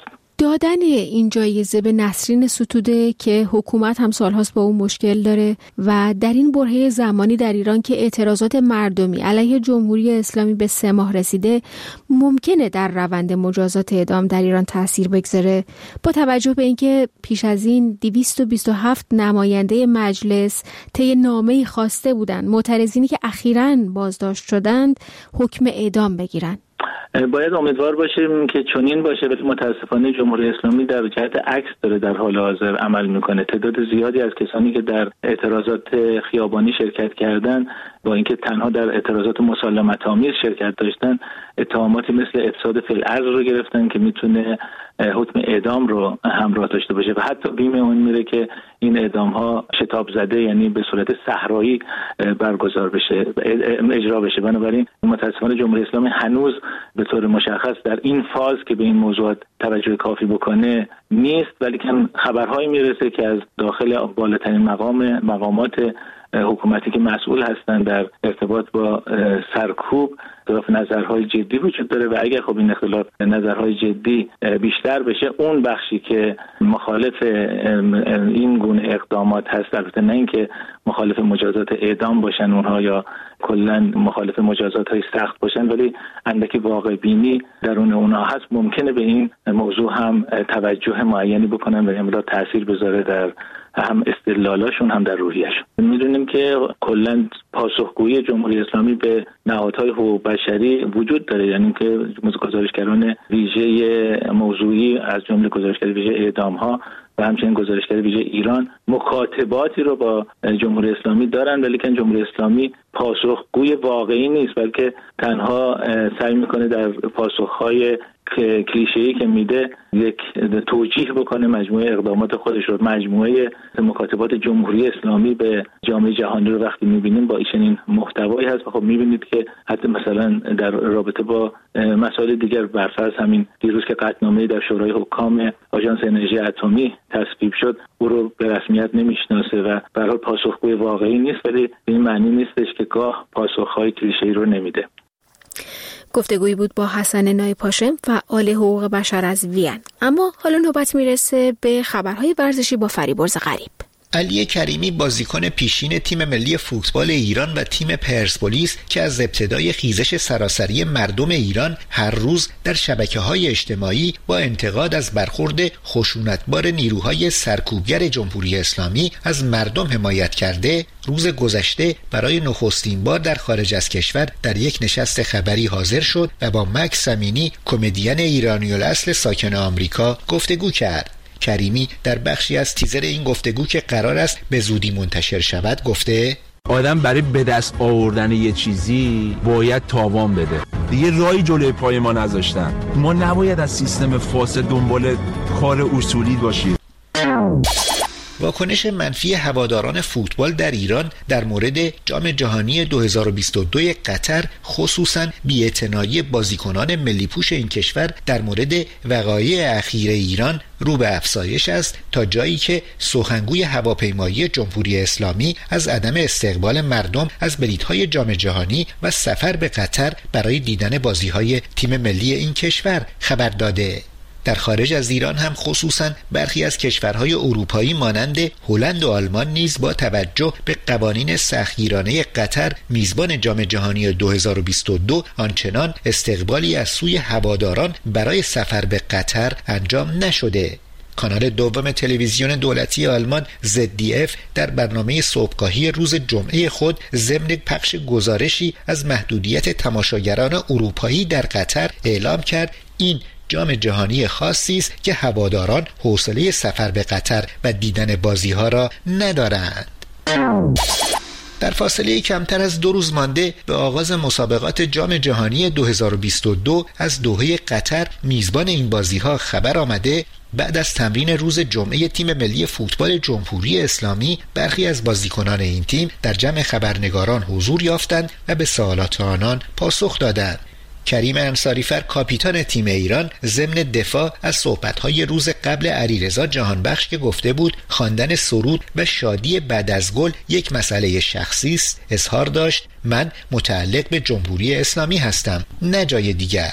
دادن این جایزه به نسرین ستوده که حکومت هم سالهاست با اون مشکل داره و در این برهه زمانی در ایران که اعتراضات مردمی علیه جمهوری اسلامی به 3 ماه رسیده، ممکنه در روند مجازات اعدام در ایران تأثیر بگذاره، با توجه به اینکه پیش از این 227 نماینده مجلس طی نامه‌ای خواسته بودند معترضینی که اخیراً بازداشت شدند حکم اعدام بگیرن. باید امیدوار باشیم که چنین باشه، ولی متاسفانه جمهوری اسلامی در جهت عکس داره در حال حاضر عمل میکنه. تعداد زیادی از کسانی که در اعتراضات خیابانی شرکت کردن، با اینکه تنها در اعتراضات مسالمت‌آمیز شرکت داشتن، اتهاماتی مثل افساد فی الارض رو گرفتن که میتونه حکم اعدام رو همراه داشته باشه و حتی بیم اون میره که این اعدام ها شتاب زده، یعنی به صورت صحرایی برگزار بشه، اجرا بشه. بنابراین متاسفانه جمهوری اسلامی هنوز به طور مشخص در این فاز که به این موضوعات توجه کافی بکنه نیست، ولی که خبرهایی میرسه که از داخل بالاترین مقامات حکومتی که مسئول هستند در ارتباط با سرکوب اختلاف نظرهای جدی وجود داره و اگر خب این اختلاف نظرهای جدی بیشتر بشه، اون بخشی که مخالف این گونه اقدامات هست، البته نه اینکه مخالف مجازات اعدام باشن اونها یا کلا مخالف مجازات های سخت باشن، ولی اندکی واقع بینی درون اونها هست، ممکنه به این موضوع هم توجه معینی بکنن و امروز تاثیر بذاره در هم استدلالاشون هم در روحیه‌شون. میدونیم که کلا پاسخگویی جمهوری اسلامی به نهادهای حقوق بشری وجود داره، یعنی که گزارشگران ویژه موضوعی از جمله گزارشگر ویژه اعدام‌ها و همچنین گزارشگر ویژه ایران مکاتباتی رو با جمهوری اسلامی دارن، ولی که جمهوری اسلامی پاسخگوی واقعی نیست، بلکه تنها سعی میکنه در پاسخهای کلیشه‌ای که میده یک توجیه بکنه مجموعه اقدامات خودش رو. مجموعه مکاتبات جمهوری اسلامی به جامعه جهانی رو وقتی میبینیم با این محتوایی هست و خب میبینید که حتی مثلا در رابطه با مسائل دیگر، برفرض همین دیروز که قطعنامه‌ای در شورای حکام آژانس انرژی اتمی تصویب شد، او رو به رسمیت نمیشناسه و به هر حال پاسخگوی واقعی نیست، ولی این معنی نیستش که گاه پاسخهای کلیشه‌ای رو نمیده. گفتگویی بود با حسن نایپاشم، فعال حقوق بشر از وین. اما حالا نوبت میرسه به خبرهای ورزشی با فریبرز غریب. علی کریمی بازیکن پیشین تیم ملی فوتبال ایران و تیم پرسپولیس که از ابتدای خیزش سراسری مردم ایران هر روز در شبکه‌های اجتماعی با انتقاد از برخورد خشونتبار نیروهای سرکوبگر جمهوری اسلامی از مردم حمایت کرده، روز گذشته برای نخستین بار در خارج از کشور در یک نشست خبری حاضر شد و با مکس امینی، کمدین ایرانی الاصل ساکن آمریکا، گفتگو کرد. کریمی در بخشی از تیزر این گفتگو که قرار است به زودی منتشر شود گفته: آدم برای به دست آوردن یه چیزی باید تاوان بده. دیگه راهی جلوی پای ما نذاشتن. ما نباید از سیستم فاسد دنبال کار اصولی باشیم. واکنش منفی هواداران فوتبال در ایران در مورد جام جهانی 2022 قطر، خصوصاً بی‌اعتنایی بازیکنان ملی پوش این کشور در مورد وقایع اخیر ایران رو به افزایش است، تا جایی که سخنگوی هواپیمایی جمهوری اسلامی از عدم استقبال مردم از بلیط‌های جام جهانی و سفر به قطر برای دیدن بازی‌های تیم ملی این کشور خبر داده. در خارج از ایران هم خصوصاً برخی از کشورهای اروپایی مانند هلند و آلمان نیز با توجه به قوانین سختگیرانه قطر میزبان جام جهانی 2022 آنچنان استقبالی از سوی هواداران برای سفر به قطر انجام نشده. کانال دوم تلویزیون دولتی آلمان ZDF در برنامه صبحگاهی روز جمعه خود ضمن پخش گزارشی از محدودیت تماشاگران اروپایی در قطر اعلام کرد این جام جهانی خاصی است که هواداران حوصله سفر به قطر و دیدن بازی‌ها را ندارند. در فاصله کمتر از 2 روز مانده به آغاز مسابقات جام جهانی 2022 از دوحه قطر میزبان این بازی‌ها خبر آمده بعد از تمرین روز جمعه تیم ملی فوتبال جمهوری اسلامی برخی از بازیکنان این تیم در جمع خبرنگاران حضور یافتند و به سوالات آنان پاسخ دادند. کریم انصاریفر کاپیتان تیم ایران ضمن دفاع از صحبت‌های روز قبل علیرضا جهانبخش که گفته بود خواندن سرود و شادی بعد از گل یک مسئله شخصی است، اظهار داشت: من متعلق به جمهوری اسلامی هستم، نه جای دیگر.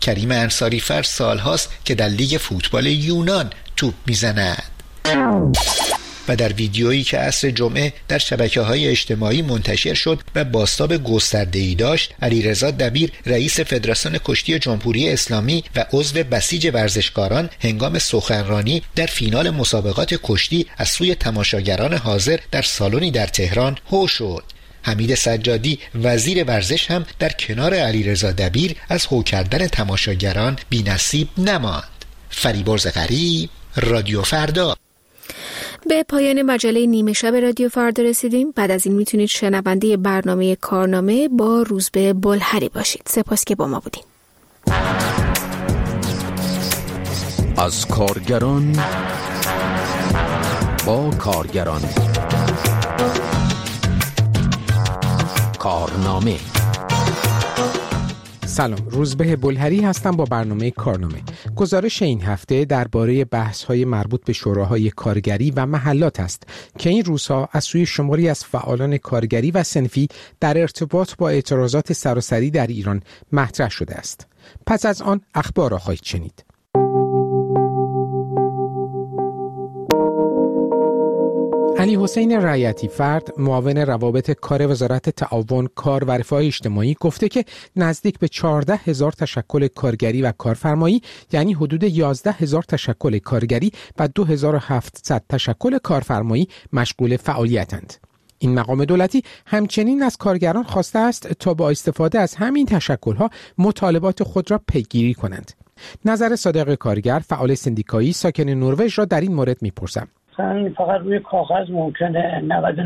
کریم انصاری فر سالهاست که در لیگ فوتبال یونان توپ میزند. و در ویدیویی که عصر جمعه در شبکه‌های اجتماعی منتشر شد و بازتاب گسترده‌ای داشت، علیرضا دبیر رئیس فدراسیون کشتی جمهوری اسلامی و عضو بسیج ورزشکاران هنگام سخنرانی در فینال مسابقات کشتی از سوی تماشاگران حاضر در سالنی در تهران هو شد. حمید سجادی وزیر ورزش هم در کنار علیرضا دبیر از هو کردن تماشاگران بی‌نصیب نماند. فریبرز غریب، رادیو فردا. به پایان مجله نیمه شب رادیو فردا رسیدیم. بعد از این میتونید شنونده برنامه کارنامه با روزبه بلهری باشید. سپاس که با ما بودین. از کارگران با کارگران، کارنامه. سلام، روزبه بلهری هستم با برنامه کارنامه. گزارش این هفته درباره بحث‌های مربوط به شوراهای کارگری و محلات است که این روزها از سوی شماری از فعالان کارگری و صنفی در ارتباط با اعتراضات سراسری در ایران مطرح شده است. پس از آن اخبار را خواهید شنید. علی حسین رایتی فرد، معاون روابط کار وزارت تعاون، کار و رفاه اجتماعی گفته که نزدیک به 14,000 تشکل کارگری و کارفرمایی، یعنی حدود 11,000 تشکل کارگری و 2,700 تشکل کارفرمایی مشغول فعالیتند. این مقام دولتی همچنین از کارگران خواسته است تا با استفاده از همین تشکل‌ها مطالبات خود را پیگیری کنند. نظر صادق کارگر، فعال سندیکایی ساکن نروژ را در این مورد می‌پرسم. فقط روی کاغذ ممکنه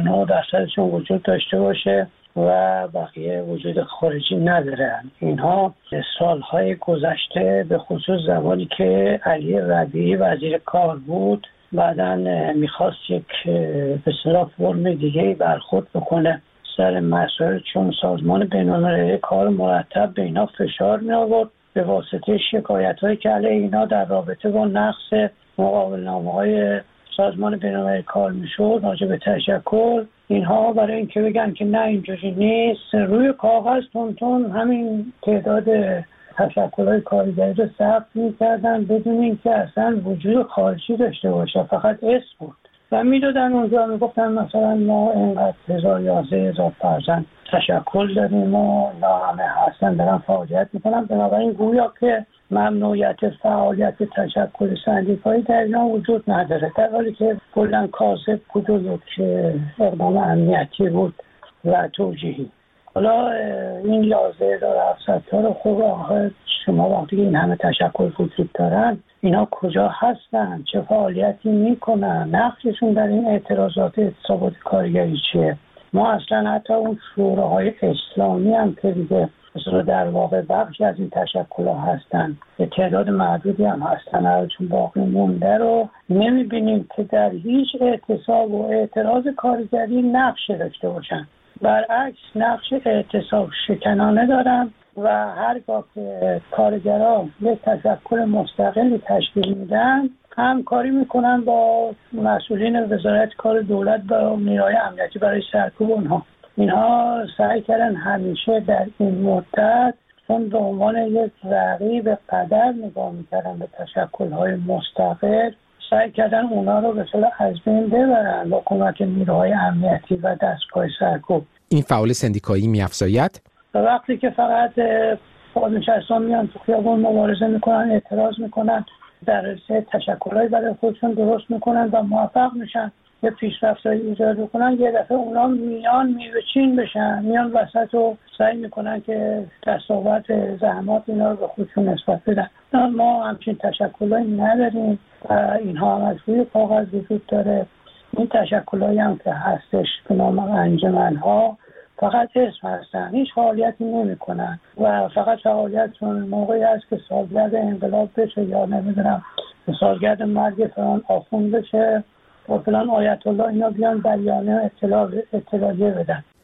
99% وجود داشته باشه و بقیه وجود خارجی نداره. اینها سالهای گذشته به خصوص زمانی که علی ربیعی وزیر کار بود بعداً میخواست یک به اصطلاح فرم دیگه برخورد بکنه سر مسائل، چون سازمان بین‌المللی کار مرتب به اینا فشار می آورد به واسطه شکایت‌هایی که علیه اینا در رابطه با نقض مقابله‌نامه‌های سازمان بین‌المللی کار میشد راجع به تشکل. اینها برای اینکه بگن که نه اینجوری نیست، روی کاغذ تون همین تعداد تشکل‌های کارگری رو ثبت می‌کردن بدون اینکه اصلا وجود خارجی داشته باشه، فقط اسم بود و میدادن اونجا میگفتن مثلا ما اینقدر 11,000 فرزند تشکل داریم و اینا همه هستن دارن فعالیت میکنن. بنابراین گویا که ممنوعیت فعالیت تشکل سندیکایی در اینا وجود نداره، در حالی که کلاً کاذب بود و یک اقدام امنیتی بود و توجیهی. حالا این 11,700 تا رو خوب آخر شما وقتی که این همه تشکل وجود دارن اینا کجا هستن، چه فعالیتی میکنن، نقششون در این اعتراضات اعتصابات کارگری چیه؟ ما اصلا حتی اون شوراهای اسلامی هم که دیگه مثلا در واقع بخشی از این تشکل‌ها هستن، به تعداد معدودی هم هستن چون باقی مونده رو نمیبینیم که در هیچ اعتصاب و اعتراض کارگری نقش داشته باشن. برعکس نقش اعتصاب شکنانه دارن و هرگاه که کارگران یک تشکل مستقلی تشکیل میدن همکاری میکنن با مسئولین وزارت کار دولت و نیروهای امنیتی برای سرکوب اونها. اینها سعی کردن همیشه در این مدت چون به عنوان یک رقیب قدر نگاه میکردن به تشکل‌های مستقل، سعی کردن اونا رو به اصطلاح از بین ببرن با کمک نیروهای امنیتی و دستگاه سرکوب. این فعال سندیکایی می‌افزاید وقتی که فقط بازنشستان میان تو خیابون مبارزه میکنن، اعتراض میکنن، در راسته تشکل‌های برای خودشون درست میکنن و موفق میشن یه پیشرفت‌هایی ایجاد کنن، یه دفعه اونا میان میوه‌چین بشن، میان وسط و سعی میکنن که دستاورد زحمات اینا رو به خودشون نسبت بدن. ما همچین تشکل‌هایی نداریم و اینها هم از روی کاغذ وجود داره. این تشکل‌هایی هم که هستش به نام انجمن‌ها فقط اسم هستن، هیچ فعالیتی نمی‌کنن و فقط فعالیتشون موقعی هست که سالگرد انقلاب بشه یا نمیدونم سالگرد مرگ فلان آخوند بشه و فلان آیت الله اینا بیان بیانیه اطلاعیه بدن.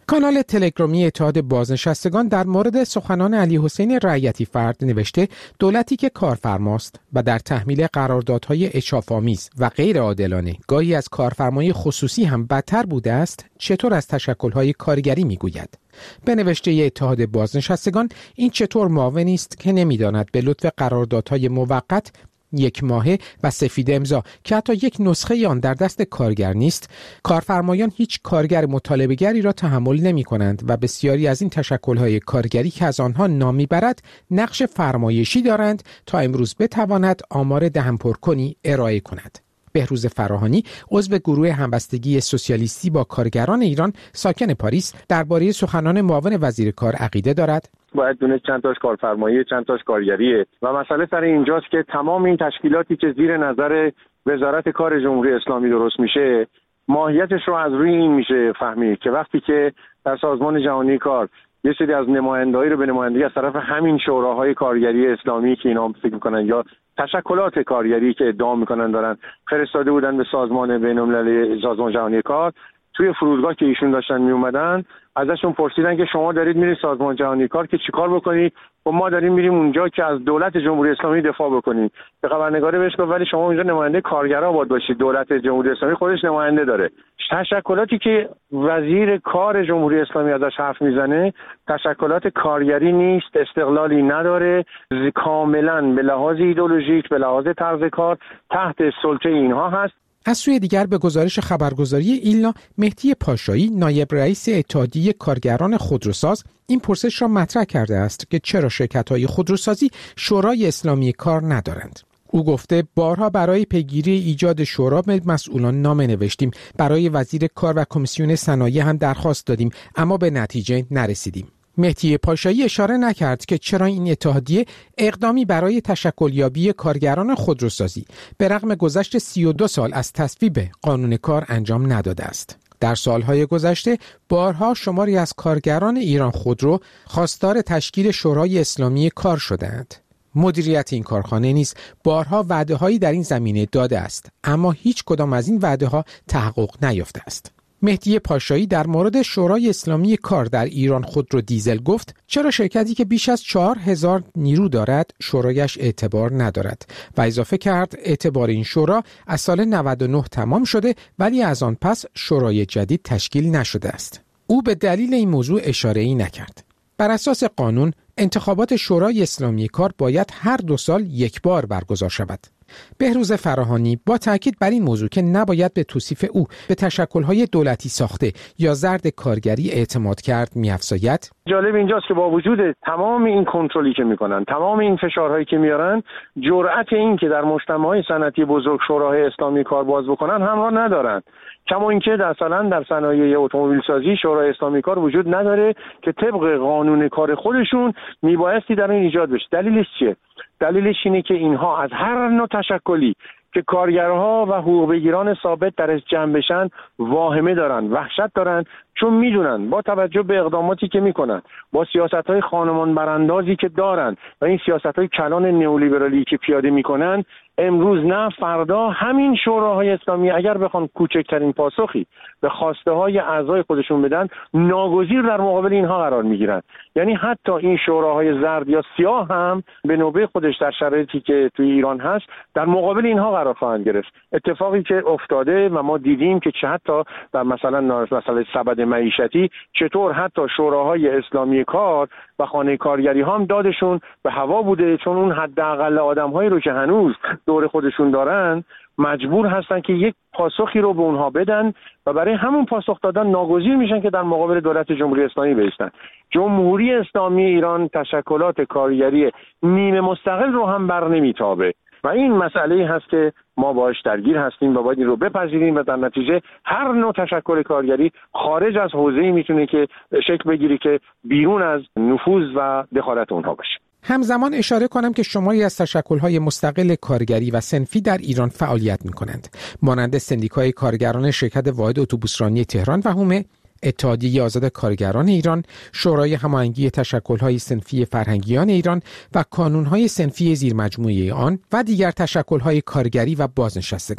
کانال تلگرامی اتحاد بازنشستگان در مورد سخنان علی حسین رعیتی فرد نوشته دولتی که کارفرماست و در تحمیل قراردادهای اشاف‌آمیز و غیر عادلانه گاهی از کارفرمای خصوصی هم بدتر بوده است، چطور از تشکل‌های کارگری میگوید؟ به نوشته اتحاد بازنشستگان این چطور معاونی است که نمیداند به لطف قراردادهای موقت 1 ماهه و سفید امضا که حتی یک نسخه آن در دست کارگر نیست، کارفرمایان هیچ کارگر مطالبه‌گری را تحمل نمی کنند و بسیاری از این تشکل‌های کارگری که از آنها نام می‌برد نقش فرمایشی دارند تا امروز بتواند آمار دهن‌پرکنی ارائه کند. بهروز فراهانی عضو گروه همبستگی سوسیالیستی با کارگران ایران ساکن پاریس درباره سخنان معاون وزیر کار عقیده دارد. باید دونست چند تاش کارفرمایی، چند تاش کارگریه و مسئله سر اینجاست که تمام این تشکیلاتی که زیر نظر وزارت کار جمهوری اسلامی درست میشه ماهیتش رو از روی این میشه فهمید که وقتی که در سازمان جهانی کار یه سری از نمایندهایی رو به نمایندگی از طرف همین شوراهای کارگری اسلامی که اینا فکر میکنن یا تشکلات کارگری که ادعا میکنن دارن فرستاده بودن به سازمان بین‌المللی سازمان جهانی کار، توی فرودگاه که ایشون داشتن می اومدن ازشون پرسیدن که شما دارید میرید سازمان جهانی کار که چیکار بکنید؟ و ما داریم میریم اونجا که از دولت جمهوری اسلامی دفاع بکنیم. به خبرنگار بهش گفت ولی شما اونجا نماینده کارگرها باید باشید، دولت جمهوری اسلامی خودش نماینده داره. تشکلاتی که وزیر کار جمهوری اسلامی ازش حرف میزنه تشکلات کارگری نیست، استقلالی نداره، کاملا به لحاظ ایدئولوژیک به لحاظ طرز کار تحت سلطه اینها هست. از سوی دیگر به گزارش خبرگزاری ایلنا، مهدی پاشایی نایب رئیس اتحادیه کارگران خودروساز این پرسش را مطرح کرده است که چرا شرکت‌های خودروسازی شورای اسلامی کار ندارند. او گفته بارها برای پیگیری ایجاد شورا به مسئولان نامه نوشتیم، برای وزیر کار و کمیسیون صنایع هم درخواست دادیم اما به نتیجه نرسیدیم. مهدی پاشایی اشاره نکرد که چرا این اتحادیه اقدامی برای تشکلیابی کارگران خودروسازی به رغم گذشت 32 سال از تصویب قانون کار انجام نداده است. در سالهای گذشته بارها شماری از کارگران ایران خودرو خواستار تشکیل شورای اسلامی کار شدند. مدیریت این کارخانه نیز بارها وعده‌هایی در این زمینه داده است، اما هیچ کدام از این وعده‌ها تحقق نیافته است. مهدی پاشایی در مورد شورای اسلامی کار در ایران خودرو دیزل گفت چرا شرکتی که بیش از 4000 نیرو دارد شورایش اعتبار ندارد و اضافه کرد اعتبار این شورا از سال 99 تمام شده ولی از آن پس شورای جدید تشکیل نشده است. او به دلیل این موضوع اشاره‌ای نکرد. بر اساس قانون انتخابات شورای اسلامی کار باید هر 2 سال یک بار برگزار شود. بهروز فراهانی با تاکید بر این موضوع که نباید به توصیف او به تشکل‌های دولتی ساخته یا زرد کارگری اعتماد کرد می‌افزاید جالب اینجاست که با وجود تمام این کنترلی که میکنن، تمام این فشارهایی که میارن، جرأت این که در مجتمع‌های صنعتی بزرگ شوراهای اسلامی کار باز بکنن همراه ندارن. کما اینکه در صنایع اتومبیل سازی شورای اسلامی کار وجود نداره که طبق قانون کار خودشون میبایستی در این ایجاد بشه. دلیلش چیه؟ دلیلش اینه که اینها از هر نوع تشکلی که کارگرها و حقوق بگیران ثابت درش جمع بشن واهمه دارن، وحشت دارن، چون میدونن با توجه به اقداماتی که میکنن، با سیاست‌های خانمان براندازی که دارن و این سیاست‌های کلان نئولیبرالی که پیاده میکنن، امروز نه فردا همین شوراهای اسلامی اگر بخوان کوچکترین پاسخی به خواسته های اعضای خودشون بدن، ناگزیر در مقابل اینها قرار میگیرن. یعنی حتی این شوراهای زرد یا سیاه هم به نوبه خودش در شرایطی که توی ایران هست در مقابل اینها قرار خواهند گرفت. اتفاقی که افتاده و ما دیدیم که چه حتی در مثلا سبد معیشتی چطور حتی شوراهای اسلامی کار و خانه کارگری هم دادشون به هوا بوده، چون اون حداقل آدم‌هایی رو که هنوز دور خودشون دارن مجبور هستن که یک پاسخی رو به اونها بدن و برای همون پاسخ دادن ناگزیر میشن که در مقابل دولت جمهوری اسلامی بایستن. جمهوری اسلامی ایران تشکلات کارگری نیمه مستقل رو هم بر نمیتابه و این مسئله هست که ما باهاش درگیر هستیم و باید این رو بپذیریم و در نتیجه هر نوع تشکل کارگری خارج از حوزه‌ای میتونه که شکل بگیره که بیرون از نفوذ و دخالت اونها باشه. همزمان اشاره کنم که شماری از تشکل‌های مستقل کارگری و صنفی در ایران فعالیت می‌کنند، مانند سندیکای کارگران شرکت واحد اتوبوسرانی تهران و هومه، اتحادیه آزاد کارگران ایران، شورای هماهنگی تشکل‌های صنفی فرهنگیان ایران و کانون‌های صنفی زیرمجموعه آن و دیگر تشکل‌های کارگری و بازنشستگان.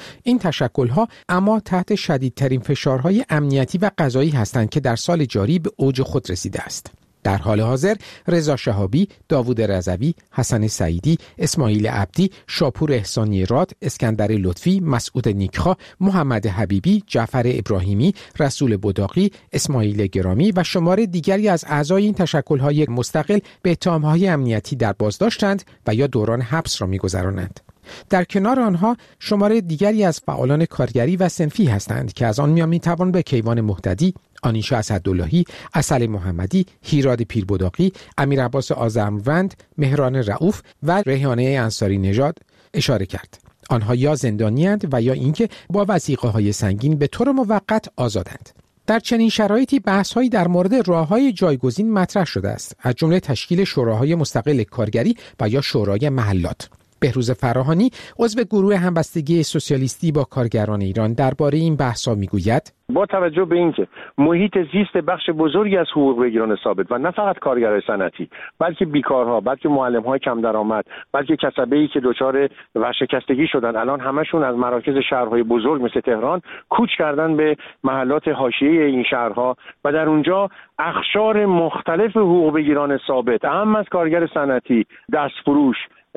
این تشکل‌ها اما تحت شدیدترین فشارهای امنیتی و قضایی هستند که در سال جاری به اوج خود رسیده است. در حال حاضر رضا شهابی، داوود رضوی، حسن سعیدی، اسماعیل عبدی، شاپور احسانی راد، اسکندر لطفی، مسعود نیکخواه، محمد حبیبی، جعفر ابراهیمی، رسول بداقی، اسماعیل گرامی و شمار دیگری از اعضای این تشکل‌های مستقل به اتهام‌های امنیتی در بازداشتند و یا دوران حبس را می‌گذرانند. در کنار آنها شمار دیگری از فعالان کارگری و صنفی هستند که از آن می‌توان به کیوان مهتدی، آنیشا اسداللهی، عسل محمدی، هیراد پیربداقی، امیر عباس آذرمند، مهران رؤوف و ریحانه انصاری نژاد اشاره کرد. آنها یا زندانی‌اند و یا اینکه با وثیقه‌های سنگین به طور موقت آزادند. در چنین شرایطی بحث‌هایی در مورد راه‌های جایگزین مطرح شده است، از جمله تشکیل شوراهای مستقل کارگری و یا شورای محلات. بهروز فراهانی، عضو گروه همبستگی سوسیالیستی با کارگران ایران، درباره این بحث‌ها میگوید: با توجه به اینکه محیط زیست بخش بزرگی از حقوق بگیران ثابت و نه فقط کارگرای صنعتی، بلکه بیکارها، بلکه معلم‌های کم درآمد، بلکه کسبه‌ای که دچار ورشکستگی شدن، الان همشون از مراکز شهرهای بزرگ مثل تهران کوچ کردن به محلات حاشیه این شهرها و در اونجا اقشار مختلف حقوق بگیران ثابت، اهم از کارگر صنعتی، دستفروش،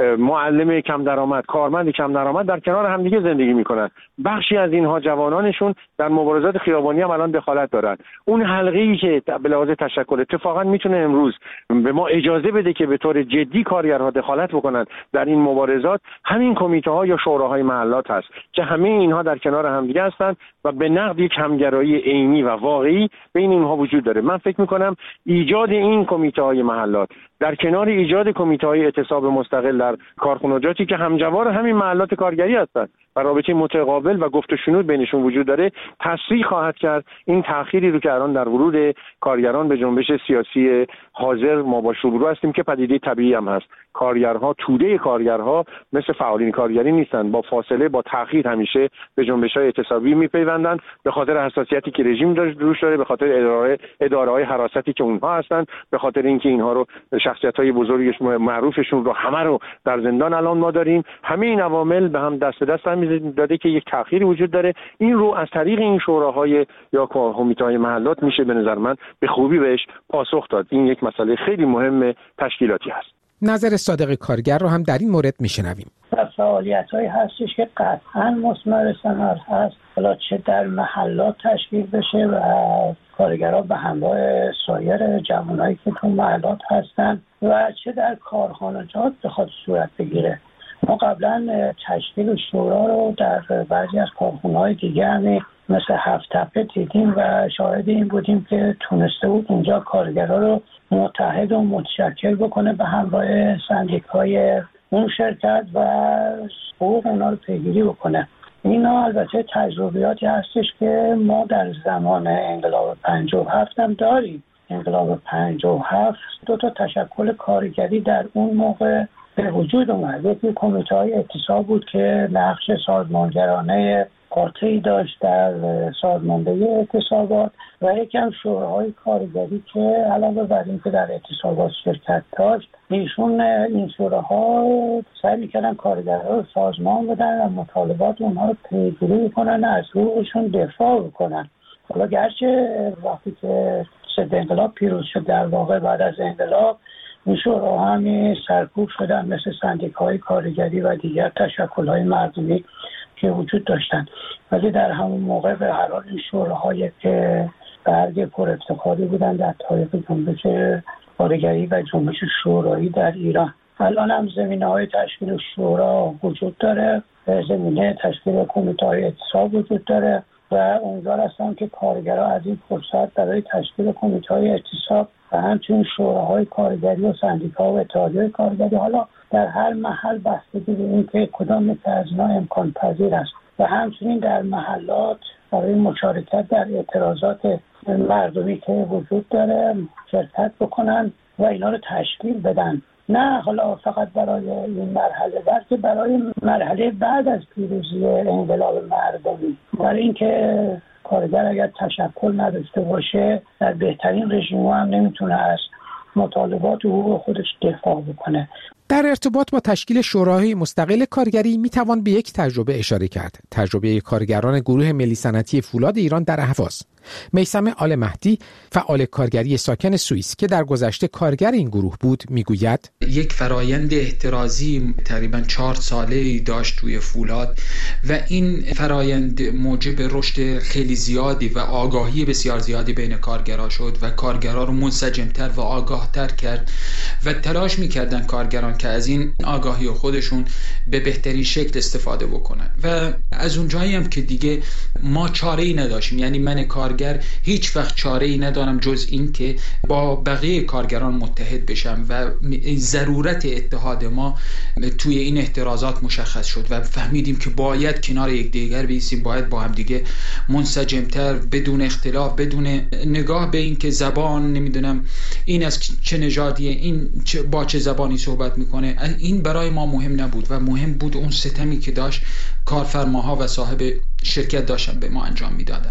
معلم کم درآمد، کارمند کم درآمد در کنار همدیگه زندگی میکنن. بخشی از اینها جوانانشون در مبارزات خیابانی هم الان دخالت دارن. اون حلقه‌ای که به لحاظ تشکل اتفاقا میتونه امروز به ما اجازه بده که به طور جدی کارگرها دخالت بکنن در این مبارزات، همین کمیته ها یا شوراهای محلات هست که همه اینها در کنار همدیگه هستن و به نقد یک همگرایی عینی و واقعی بین اینها وجود داره. من فکر میکنم ایجاد این کمیته های محلات در کنار ایجاد کمیته‌های اعتصاب مستقل در کارخانجاتی که همجوار همین محلات کارگری هستند و رابطه متقابل و گفت و شنود بینشون وجود داره، تسریع خواهد کرد این تأخیری رو که الان در ورود کارگران به جنبش سیاسی حاضر ما باش روبرو هستیم که پدیده طبیعی هم هست. کارگرها، توده کارگرها مثل فعالین کارگری نیستن، با فاصله، با تأخیر همیشه به جنبش‌های اعتصابی میپیوندن به خاطر حساسیتی که رژیم روش داره، به خاطر اداره‌های حراستی که اونها هستن، به خاطر اینکه اینها رو شخصیت‌های بزرگش معروفشون رو همه رو در زندان الان ما داریم. همه این عوامل به هم دست به دست هم داده که یک تأخیری وجود داره. این رو از طریق این شوراهای یا کمیته‌های محلات میشه به نظر من به خوبی بهش پاسخ داد. این یک مسئله خیلی مهم تشکیلاتی هست. نظر صادق کارگر رو هم در این مورد میشنویم. فعالیت‌هایی هستش که قطعاً مثمر ثمر هست، حالا چه در محلات تشکیل بشه و کارگرها به همراه سایر جوانایی که تو محلات هستن و چه در کارخانجات بخواد صورت بگیره. ما قبلا تشکیل شورا رو در بعضی از کارخانه‌های دیگه هم مثل هفت تپه دیدیم و شاهد این بودیم که تونسته بود اونجا کارگرها رو متحد و متشکل بکنه به همراه سندیکای اون شرکت و حقوق اونا رو پیگیری بکنه. اینا البته تجربیاتی هستش که ما در زمان انقلاب 57 هم داریم. انقلاب 57 دو تا تشکل کارگری در اون موقع به وجود اومد. یکی کمیته‌های اعتصاب بود که نقش سازمانگرانه قاطعی داشت در سازماندهی اعتصابات و یکی هم شوراهای کارگری که علاوه بر این که در اعتصابات شرکت داشت، ایشون این شوراها سعی می‌کردن کارگرها رو سازمان بدن و مطالبات اونها رو پیگیری کنن، از حقوقشون دفاع بکنن. حالا گرچه وقتی که ضد انقلاب پیروز شد، در واقع بعد از انقلاب این شوراها هم سرکوب شدن مثل سندیکاهای کارگری و دیگر تشکل‌های مردمی که وجود داشتن، ولی در همون موقع به هر حال این شوراهای که برگ پر افتخاری بودن در تاریخ جنبش کارگری و جنبش شورایی در ایران. الان هم زمینه‌های تشکیل شورا وجود داره، زمینه تشکیل کمیته‌های اعتصاب وجود داره و امیدوار هستم که کارگرها از این فرصت برای تشکیل کمیته‌های اعتصاب و همچنین شوراهای کارگری و سندیکا و اتحادیه‌های کارگری حالا در هر محل بستگی به اینکه کدام یک از اینا امکان پذیر است و همچنین در محلات برای مشارکت در اعتراضات مردمی که وجود داره شرکت بکنن و اینا رو تشکیل بدن. نه حالا فقط برای این مرحله، بلکه برای مرحله بعد از پیروزی انقلاب مردمی، برای اینکه کارگر اگر تشکل نداشته باشه در بهترین رژیم هم نمیتونه از مطالبات حقوق خودش دفاع بکنه. در ارتباط با تشکیل شوراهای مستقل کارگری میتوان به یک تجربه اشاره کرد. تجربه کارگران گروه ملی صنعتی فولاد ایران در اهواز. میثم آل مهدی، فعال کارگری ساکن سوئیس که در گذشته کارگر این گروه بود، میگوید یک فرایند احترازی تقریباً 4 ساله‌ای داشت توی فولاد و این فرایند موجب رشد خیلی زیادی و آگاهی بسیار زیادی بین کارگرها شد و کارگرها رو منسجم‌تر و آگاه‌تر کرد و تلاش می‌کردن کارگران که از این آگاهی خودشون به بهترین شکل استفاده بکنن و از اونجایی هم که دیگه ما چاره‌ای نداشتیم، یعنی من کارگر هیچ وقت چاره‌ای ندارم جز این که با بقیه کارگران متحد بشم و ضرورت اتحاد ما توی این اعتراضات مشخص شد و فهمیدیم که باید کنار یکدیگر بایستیم، باید با هم دیگه منسجم‌تر، بدون اختلاف، بدون نگاه به این که زبان نمیدونم این از چه نژادیه، این با چه زبانی صحبت میکنه، این برای ما مهم نبود و مهم بود اون ستمی که داشت کارفرماها و صاحب شرکت داشتن به ما انجام میدادن.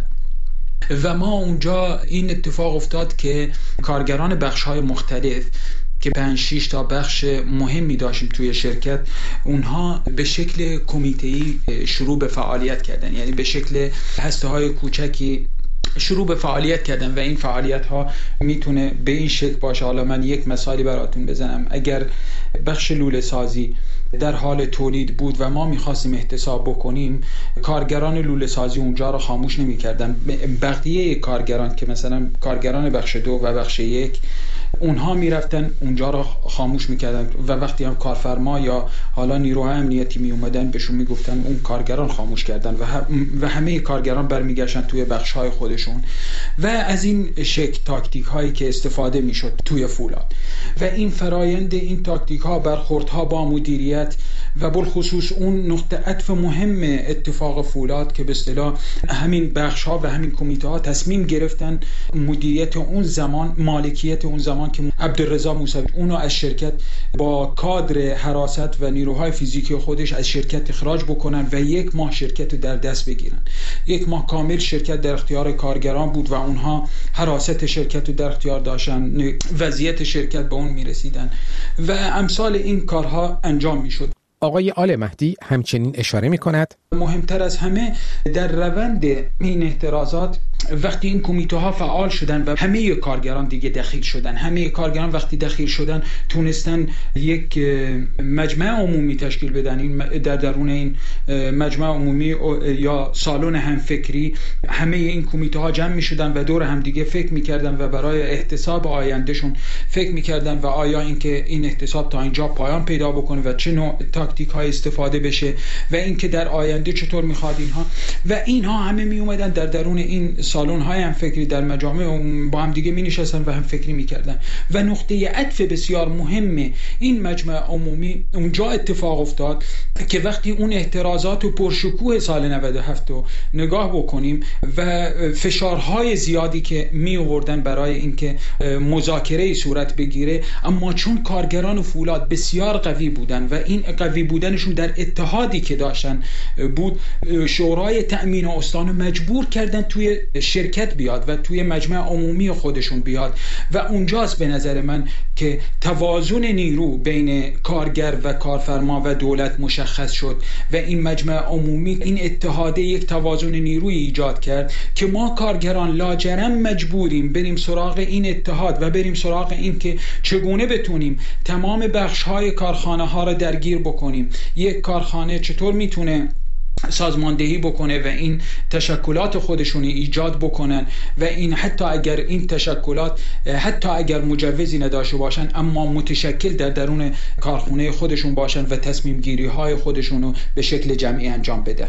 و ما اونجا این اتفاق افتاد که کارگران بخش‌های مختلف که 5-6 تا بخش مهمی داشتیم توی شرکت، اونها به شکل کمیته‌ای شروع به فعالیت کردن، یعنی به شکل هسته‌های کوچکی شروع به فعالیت کردن و این فعالیت ها میتونه به این شکل باشه. حالا من یک مثالی براتون بزنم. اگر بخش لوله سازی در حال تولید بود و ما میخواستیم احتساب بکنیم، کارگران لوله سازی اونجا رو خاموش نمی‌کردن. بقیه کارگران که مثلا کارگران بخش 2 و بخش 1 اونها میرفتن اونجا رو خاموش میکردن و وقتی هم کارفرما یا حالا نیروهای امنیتی می اومدن بهشون میگفتن اون کارگران خاموش کردن و همه کارگران برمیگشتن توی بخش‌های خودشون و از این شکل تاکتیک هایی که استفاده میشد توی فولاد و این فرایند، این تاکتیک ها، برخوردها با مدیریت و بالخصوص اون نقطه عطف مهم اتفاق فولاد که به اصطلاح همین بخش ها و همین کمیته ها تصمیم گرفتن مدیریت اون زمان، مالکیت اون زمان که عبدالرضا موسوی اونو از شرکت با کادر حراست و نیروهای فیزیکی خودش از شرکت اخراج بکنن و 1 ماه شرکت رو در دست بگیرن. 1 ماه کامل شرکت در اختیار کارگران بود و اونها حراست شرکت رو در اختیار داشتن، وضعیت شرکت به اون میرسیدن و امثال این کارها انجام میشد. آقای آل مهدی همچنین اشاره می‌کند مهمتر از همه در روند این احتراضات وقتی این کمیته ها فعال شدن و همه کارگران دیگه دخیل شدن، همه کارگران وقتی دخیل شدن تونستن یک مجمع عمومی تشکیل بدن. این در درون این مجمع عمومی یا سالن همفکری همه این کمیته ها جمع می شدن و دور هم دیگه فکر میکردن و برای احتساب آیندهشون فکر میکردن و آیا اینکه این احتساب تا اینجا پایان پیدا بکنه و چه نوع تاکتیک های استفاده بشه و اینکه در آینده چطور میخواد اینها و اینها همه می اومدن در درون این سالن های هم فکری در مجامع با هم دیگه می نشستن و هم فکری می کردن و نقطه عطف بسیار مهم این مجمع عمومی اونجا اتفاق افتاد که وقتی اون احتراضات و پرشکوه سال 97 رو نگاه بکنیم و فشارهای زیادی که می آوردن برای اینکه مذاکره صورت بگیره، اما چون کارگران فولاد بسیار قوی بودن و این قوی بودنشون در اتحادی که داشتن بود، شورای تأمین استان مجبور کردن توی شرکت بیاد و توی مجمع عمومی خودشون بیاد و اونجاست به نظر من که توازن نیرو بین کارگر و کارفرما و دولت مشخص شد و این مجمع عمومی این اتحاد یک توازن نیروی ایجاد کرد که ما کارگران لاجرم مجبوریم بریم سراغ این اتحاد و بریم سراغ این که چگونه بتونیم تمام بخش‌های کارخانه ها را درگیر بکنیم. یک کارخانه چطور میتونه سازماندهی بکنه و این تشکلات خودشونی ایجاد بکنن و این حتی اگر این تشکلات حتی اگر مجوزی نداشته باشن اما متشکل در درون کارخونه خودشون باشن و تصمیم گیری های خودشونو به شکل جمعی انجام بده.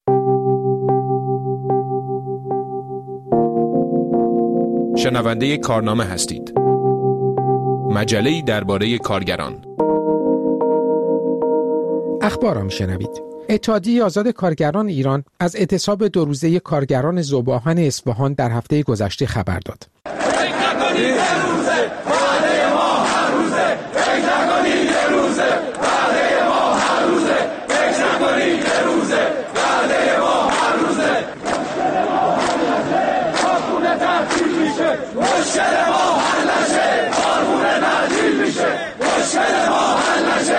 شنونده کارنامه هستید. مجله‌ای درباره کارگران. اخبار می شنوید. اتحادیه آزاد کارگران ایران از اعتصاب 2 روزه کارگران ذوب‌آهن اصفهان در هفته گذشته خبر داد. مشکل ما حل نشه،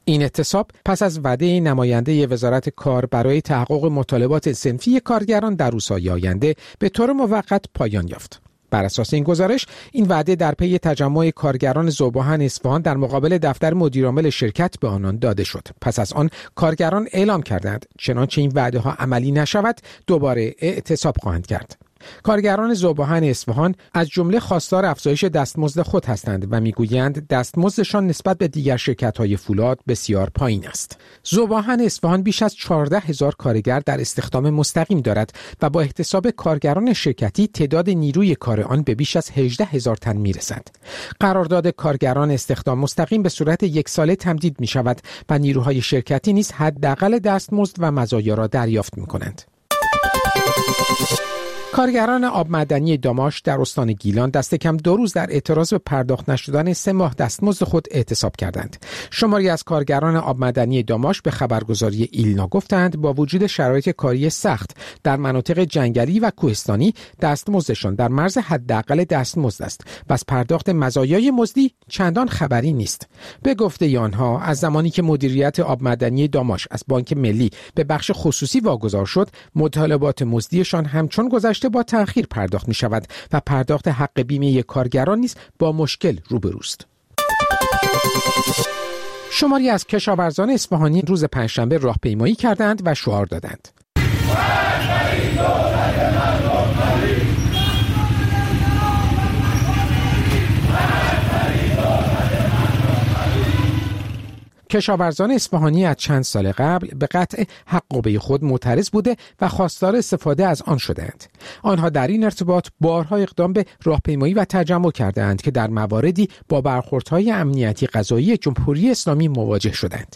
این اعتصاب پس از وعده نماینده وزارت کار برای تحقق مطالبات صنفی کارگران در روزهای آینده به طور موقت پایان یافت. بر اساس این گزارش، این وعده در پی تجمع کارگران ذوباهن اصفهان در مقابل دفتر مدیرعامل شرکت به آنان داده شد. پس از آن کارگران اعلام کردند چنانچه این وعده ها عملی نشود دوباره اعتصاب خواهند کرد. کارگران ذوباهن اصفهان از جمله خواستار افزایش دستمزد خود هستند و میگویند دستمزدشان نسبت به دیگر شرکت‌های فولاد بسیار پایین است. ذوباهن اصفهان بیش از 14,000 کارگر در استخدام مستقیم دارد و با احتساب کارگران شرکتی تعداد نیروی کار آن به بیش از 18,000 تن میرسد. قرارداد کارگران استخدام مستقیم به صورت 1 ساله تمدید می شود و نیروهای شرکتی نیز حداقل دستمزد و مزایا را دریافت می کنند. کارگران آب معدنی داماش در استان گیلان دست کم 2 روز در اعتراض به پرداخت نشدن 3 ماه دستمزد خود اعتصاب کردند. شماری از کارگران آب معدنی داماش به خبرگزاری ایلنا گفتند با وجود شرایط کاری سخت در مناطق جنگلی و کوهستانی دستمزدشان در مرز حداقل دستمزد است و از پرداخت مزایای مزدی چندان خبری نیست. به گفته آنها از زمانی که مدیریت آب معدنی داماش از بانک ملی به بخش خصوصی واگذار شد، مطالبات مزدیشان همچون گذشته با تأخیر پرداخت می شود و پرداخت حق بیمه کارگران نیز با مشکل روبروست. شماری از کشاورزان اصفهانی روز پنجشنبه راهپیمایی کردند و شعار دادند. کشاورزان اصفهانی از چند سال قبل به قطع حقوبه خود معترض بوده و خواستار استفاده از آن شدند. آنها در این ارتباط بارها اقدام به راهپیمایی و تجمع کردند که در مواردی با برخوردهای امنیتی قضایی جمهوری اسلامی مواجه شدند.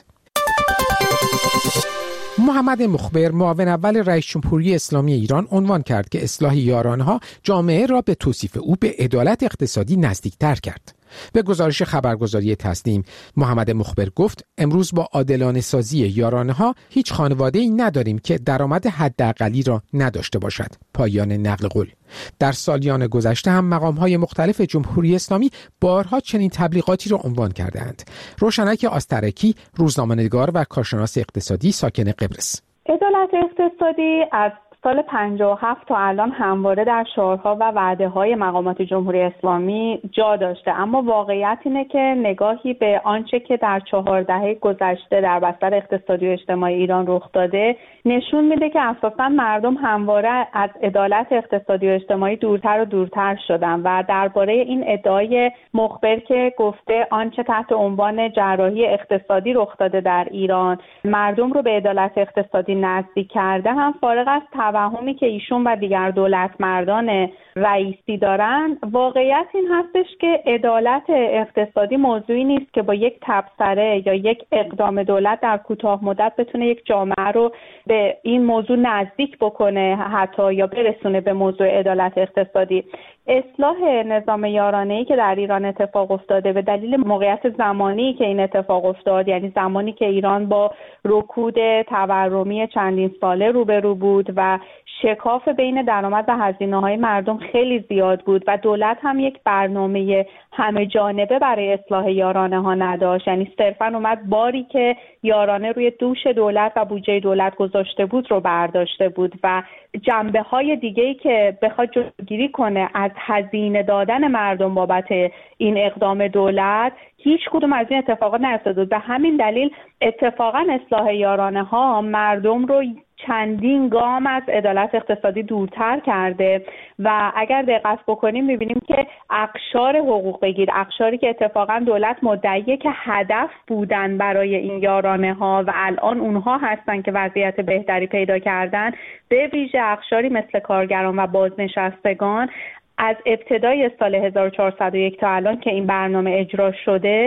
محمد مخبر معاون اول رئیس جمهوری اسلامی ایران عنوان کرد که اصلاح یارانه‌ها جامعه را به توصیف او به عدالت اقتصادی نزدیکتر کرد. به گزارش خبرگزاری تسنیم، محمد مخبر گفت امروز با عادلانه سازی یارانه‌ها هیچ خانواده‌ای نداریم که درآمد حداقلی را نداشته باشد. پایان نقل قول. در سالیان گذشته هم مقام‌های مختلف جمهوری اسلامی بارها چنین تبلیغاتی را عنوان کرده‌اند. روشنک آسترکی، روزنامه‌نگار و کارشناس اقتصادی ساکن قبرس. عدالت اقتصادی از سال 57 تا الان همواره در شعارها و وعده‌های مقامات جمهوری اسلامی جا داشته، اما واقعیت اینه که نگاهی به آنچه که در 4 دهه گذشته در بستر اقتصادی و اجتماعی ایران رخ داده نشون میده که اساساً مردم همواره از عدالت اقتصادی و اجتماعی دورتر و دورتر شدن و درباره این ادعای مخبر که گفته آنچه تحت عنوان جراحی اقتصادی رخ داده در ایران مردم رو به عدالت اقتصادی نزدیک کرده هم فارغ از توهمی که ایشون و دیگر دولتمردان رئیسی دارن، واقعیت این هستش که عدالت اقتصادی موضوعی نیست که با یک تبصره یا یک اقدام دولت در کوتاه مدت بتونه یک جامعه رو به این موضوع نزدیک بکنه حتی یا برسونه به موضوع عدالت اقتصادی. اصلاح نظام یارانه‌ای که در ایران اتفاق افتاده به دلیل موقعیت زمانی که این اتفاق افتاد، یعنی زمانی که ایران با رکود تورمی چندین ساله روبرو بود و شکاف بین درآمد و هزینه‌های مردم خیلی زیاد بود و دولت هم یک برنامه همه جانبه برای اصلاح یارانه‌ها نداشت، یعنی صرفاً اومد باری که یارانه روی دوش دولت و بودجه دولت گذاشته بود رو برداشته بود و جنبه‌های دیگه‌ای که بخواد جلوگیری کنه از هزینه دادن مردم بابت این اقدام دولت هیچ کدوم از این اتفاقات نیفتاده بود. به همین دلیل اتفاقاً اصلاح یارانه‌ها مردم رو چندین گام از عدالت اقتصادی دورتر کرده و اگر دقت بکنیم می‌بینیم که اقشار حقوق بگیر، اقشاری که اتفاقاً دولت مدعیه که هدف بودن برای این یارانه‌ها و الان اونها هستن که وضعیت بهتری پیدا کردن، به ویژه اقشاری مثل کارگران و بازنشستگان از ابتدای سال 1401 تا الان که این برنامه اجرا شده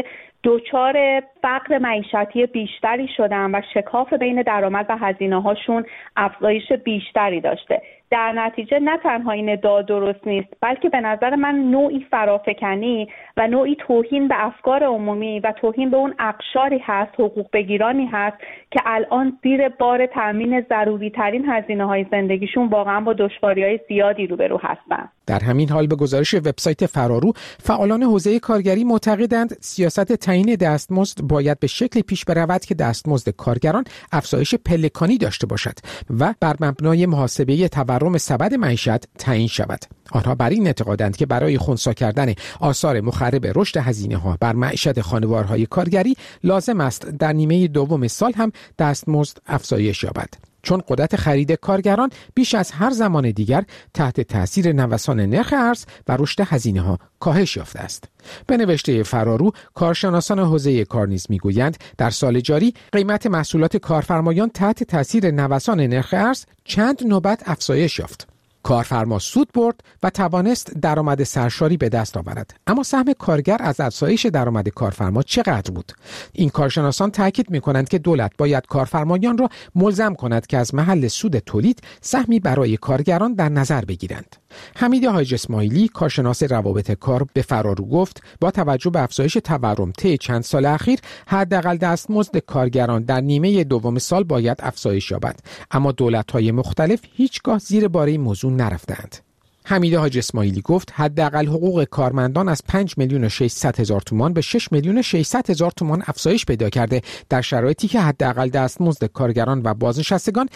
دچار فقر معیشتی بیشتری شدن و شکاف بین درآمد و هزینه‌هاشون افزایش بیشتری داشته. در نتیجه نه تنها این ادعا درست نیست، بلکه به نظر من نوعی فرافکنی و نوعی توهین به افکار عمومی و توهین به اون اقشاری هست، حقوق بگیرانی هست که الان زیر بار تامین ضروری ترین هزینه‌های زندگیشون واقعا با دشواری‌های زیادی روبرو هستن. در همین حال به گزارش وبسایت فرارو، فعالان حوزه کارگری معتقدند سیاست تعیین دستمزد باید به شکلی پیش برود که دستمزد کارگران افزایش پلکانی داشته باشد و بر مبنای محاسبه تورم سبد معیشت تعیین شود. آنها بر این اعتقادند که برای خنثی کردن آثار مخرب رشد هزینه‌ها بر معیشت خانوارهای کارگری لازم است در نیمه دوم سال هم دستمزد افزایش یابد، چون قدرت خرید کارگران بیش از هر زمان دیگر تحت تاثیر نوسان نرخ ارز و رشد هزینه‌ها کاهش یافته است. به نوشته فرارو، کارشناسان حوزه کار نیز میگویند در سال جاری قیمت محصولات کارفرمایان تحت تاثیر نوسان نرخ ارز چند نوبت افزایش یافت. کارفرما سود برد و توانست درآمد سرشاری به دست آورد، اما سهم کارگر از افزایش درآمد کارفرما چقدر بود؟ این کارشناسان تاکید می‌کنند که دولت باید کارفرمایان را ملزم کند که از محل سود تولید سهمی برای کارگران در نظر بگیرند. حمید حاج اسماعیلی، کارشناس روابط کار، به فرارو گفت با توجه به افزایش تورم طی چند سال اخیر حداقل دستمزد کارگران در نیمه دوم سال باید افزایش یابد، اما دولت‌های مختلف هیچگاه زیر بار این موضوع نرفتند. حمید حاج اسماعیلی گفت حداقل حقوق کارمندان از 5,600,000 تومان به 6,600,000 تومان افزایش پیدا کرده در شرایطی که حداقل دستمزد کارگران و بازنشستگان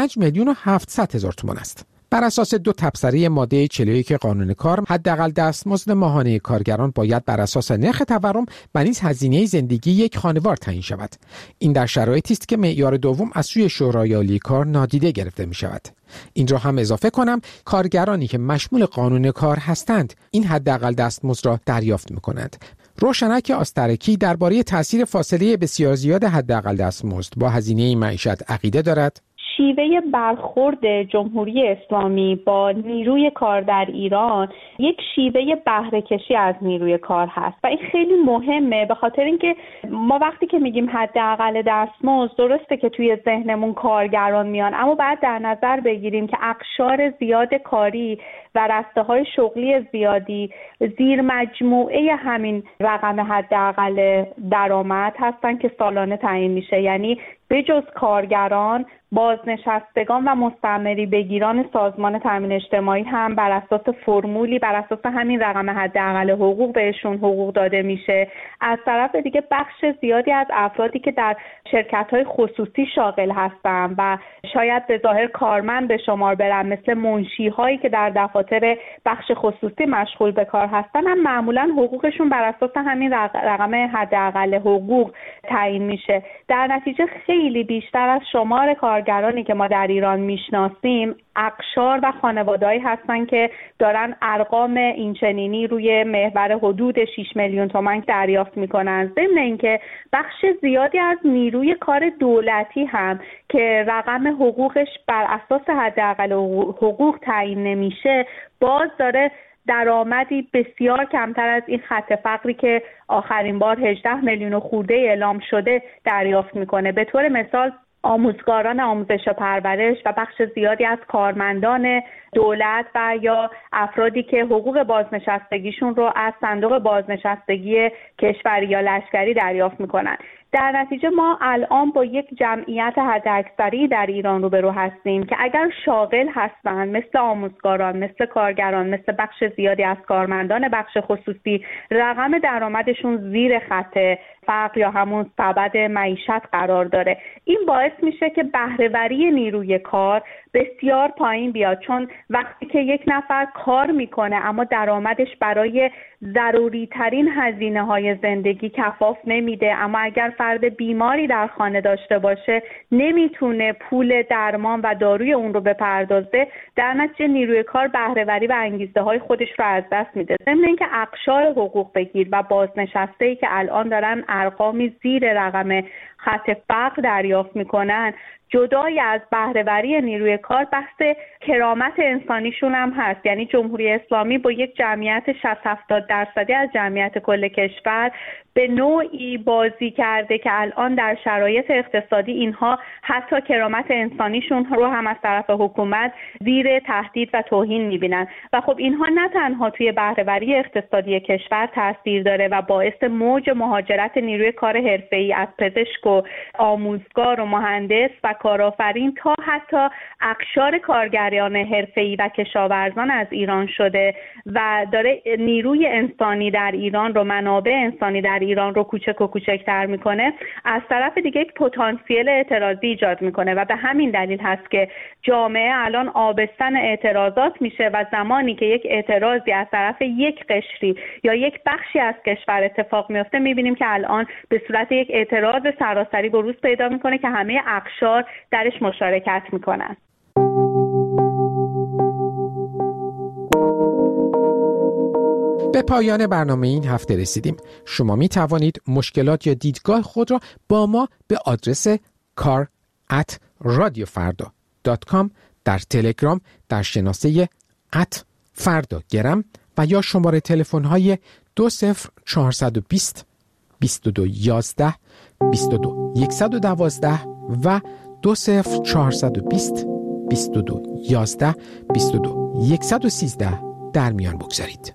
5,700,000 تومان است. بر اساس 2 تبصره ماده 41 قانون کار، حداقل دستمزد ماهانه کارگران باید بر اساس نرخ تورم و نیز هزینه زندگی یک خانوار تعیین شود. این در شرایطی است که معیار دوم از سوی شورای عالی کار نادیده گرفته می شود. این را هم اضافه کنم، کارگرانی که مشمول قانون کار هستند این حداقل دستمزد را دریافت می کنند. روشنک آسترکی درباره تاثیر فاصله بسیار زیاد حداقل دستمزد با هزینه معیشت عقیده دارد. شیوه برخورد جمهوری اسلامی با نیروی کار در ایران یک شیوه بهره کشی از نیروی کار هست و این خیلی مهمه، به خاطر اینکه ما وقتی که میگیم حداقل دستمزد، درسته که توی ذهنمون کارگران میان، اما باید در نظر بگیریم که اقشار زیاد کاری و رسته‌های شغلی زیادی زیر مجموعه همین رقم حداقل درآمد هستن که سالانه تعیین میشه. یعنی به جز کارگران، بازنشستگان و مستعمری بگیران سازمان تامین اجتماعی هم بر اساس فرمولی، بر اساس همین رقم حداقل حقوق بهشون حقوق داده میشه. از طرف دیگه بخش زیادی از افرادی که در شرکت‌های خصوصی شاغل هستن و شاید به ظاهر کارمند به شمار برن، مثل منشی‌هایی که در دفاتر بخش خصوصی مشغول به کار هستن، هم معمولاً حقوقشون بر اساس همین رقم حداقل حقوق تعیین میشه. در نتیجه خیلی بیشتر از شمار کارگرانی که ما در ایران میشناسیم اقشار و خانواده‌ای هستن که دارن ارقام اینچنینی روی محور حدود 6 میلیون تومان دریافت میکنن. ضمن اینکه بخش زیادی از نیروی کار دولتی هم که رقم حقوقش بر اساس حداقل حقوق تعیین نمیشه، باز داره درآمدی بسیار کمتر از این خط فقری که آخرین بار 18 میلیون خورده اعلام شده دریافت میکنه. به طور مثال آموزگاران آموزش و پرورش و بخش زیادی از کارمندان دولت و یا افرادی که حقوق بازنشستگیشون رو از صندوق بازنشستگی کشوری یا لشکری دریافت میکنن. در نتیجه ما الان با یک جمعیت حداکثری در ایران روبرو هستیم که اگر شاغل هستن، مثل آموزگاران، مثل کارگران، مثل بخش زیادی از کارمندان بخش خصوصی، رقم درآمدشون زیر خط فقر یا همون سبد معیشت قرار داره. این باعث میشه که بهره‌وری نیروی کار بسیار پایین بیاد، چون وقتی که یک نفر کار میکنه اما درآمدش برای ضروری ترین هزینه های زندگی کفاف نمیده، اما اگر فرد بیماری در خانه داشته باشه نمیتونه پول درمان و داروی اون رو بپردازه، در نتیجه نیروی کار بهره‌وری و انگیزه های خودش رو از دست میده. ضمن اینکه اقشار حقوق بگیر و بازنشسته‌ای که الان دارن ارقامی زیر رقم خط فقر دریافت میکنن، جدای از بهره‌وری نیروی کار بحث کرامت انسانیشون هم هست. یعنی جمهوری اسلامی با یک جمعیت 60-70% از جمعیت کل کشور به نوعی بازی کرده که الان در شرایط اقتصادی اینها حتی کرامت انسانیشون رو هم از طرف حکومت زیر تهدید و توهین میبینن و خب اینها نه تنها توی بهره‌وری اقتصادی کشور تاثیر داره و باعث موج مهاجرت نیروی کار حرفه‌ای از پزشک و آموزگار و مهندس و کارآفرین تا حتی اقشار کارگران حرفه‌ای و کشاورزان از ایران شده و داره نیروی انسانی در ایران رو، منابع انسانی در ایران رو کوچک و کوچکتر میکنه، از طرف دیگه یک پتانسیل اعتراضی ایجاد میکنه و به همین دلیل هست که جامعه الان آبستن اعتراضات میشه و زمانی که یک اعتراضی از طرف یک قشری یا یک بخشی از کشور اتفاق میفته، میبینیم که الان به صورت یک اعتراض سراسری بروز پیدا میکنه که همه اقشار درش مشارکت میکنن. به پایان برنامه این هفته رسیدیم. شما می توانید مشکلات یا دیدگاه خود را با ما به آدرس kar@radiofarda.com در تلگرام در شناسه @fardagram و یا شماره تلفن های 20420 2211 22 112 و 20420 2211 22 113 در میان بگذارید.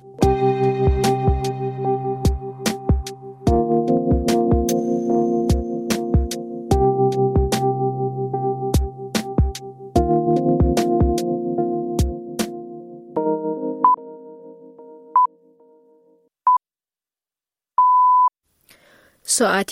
ساعتی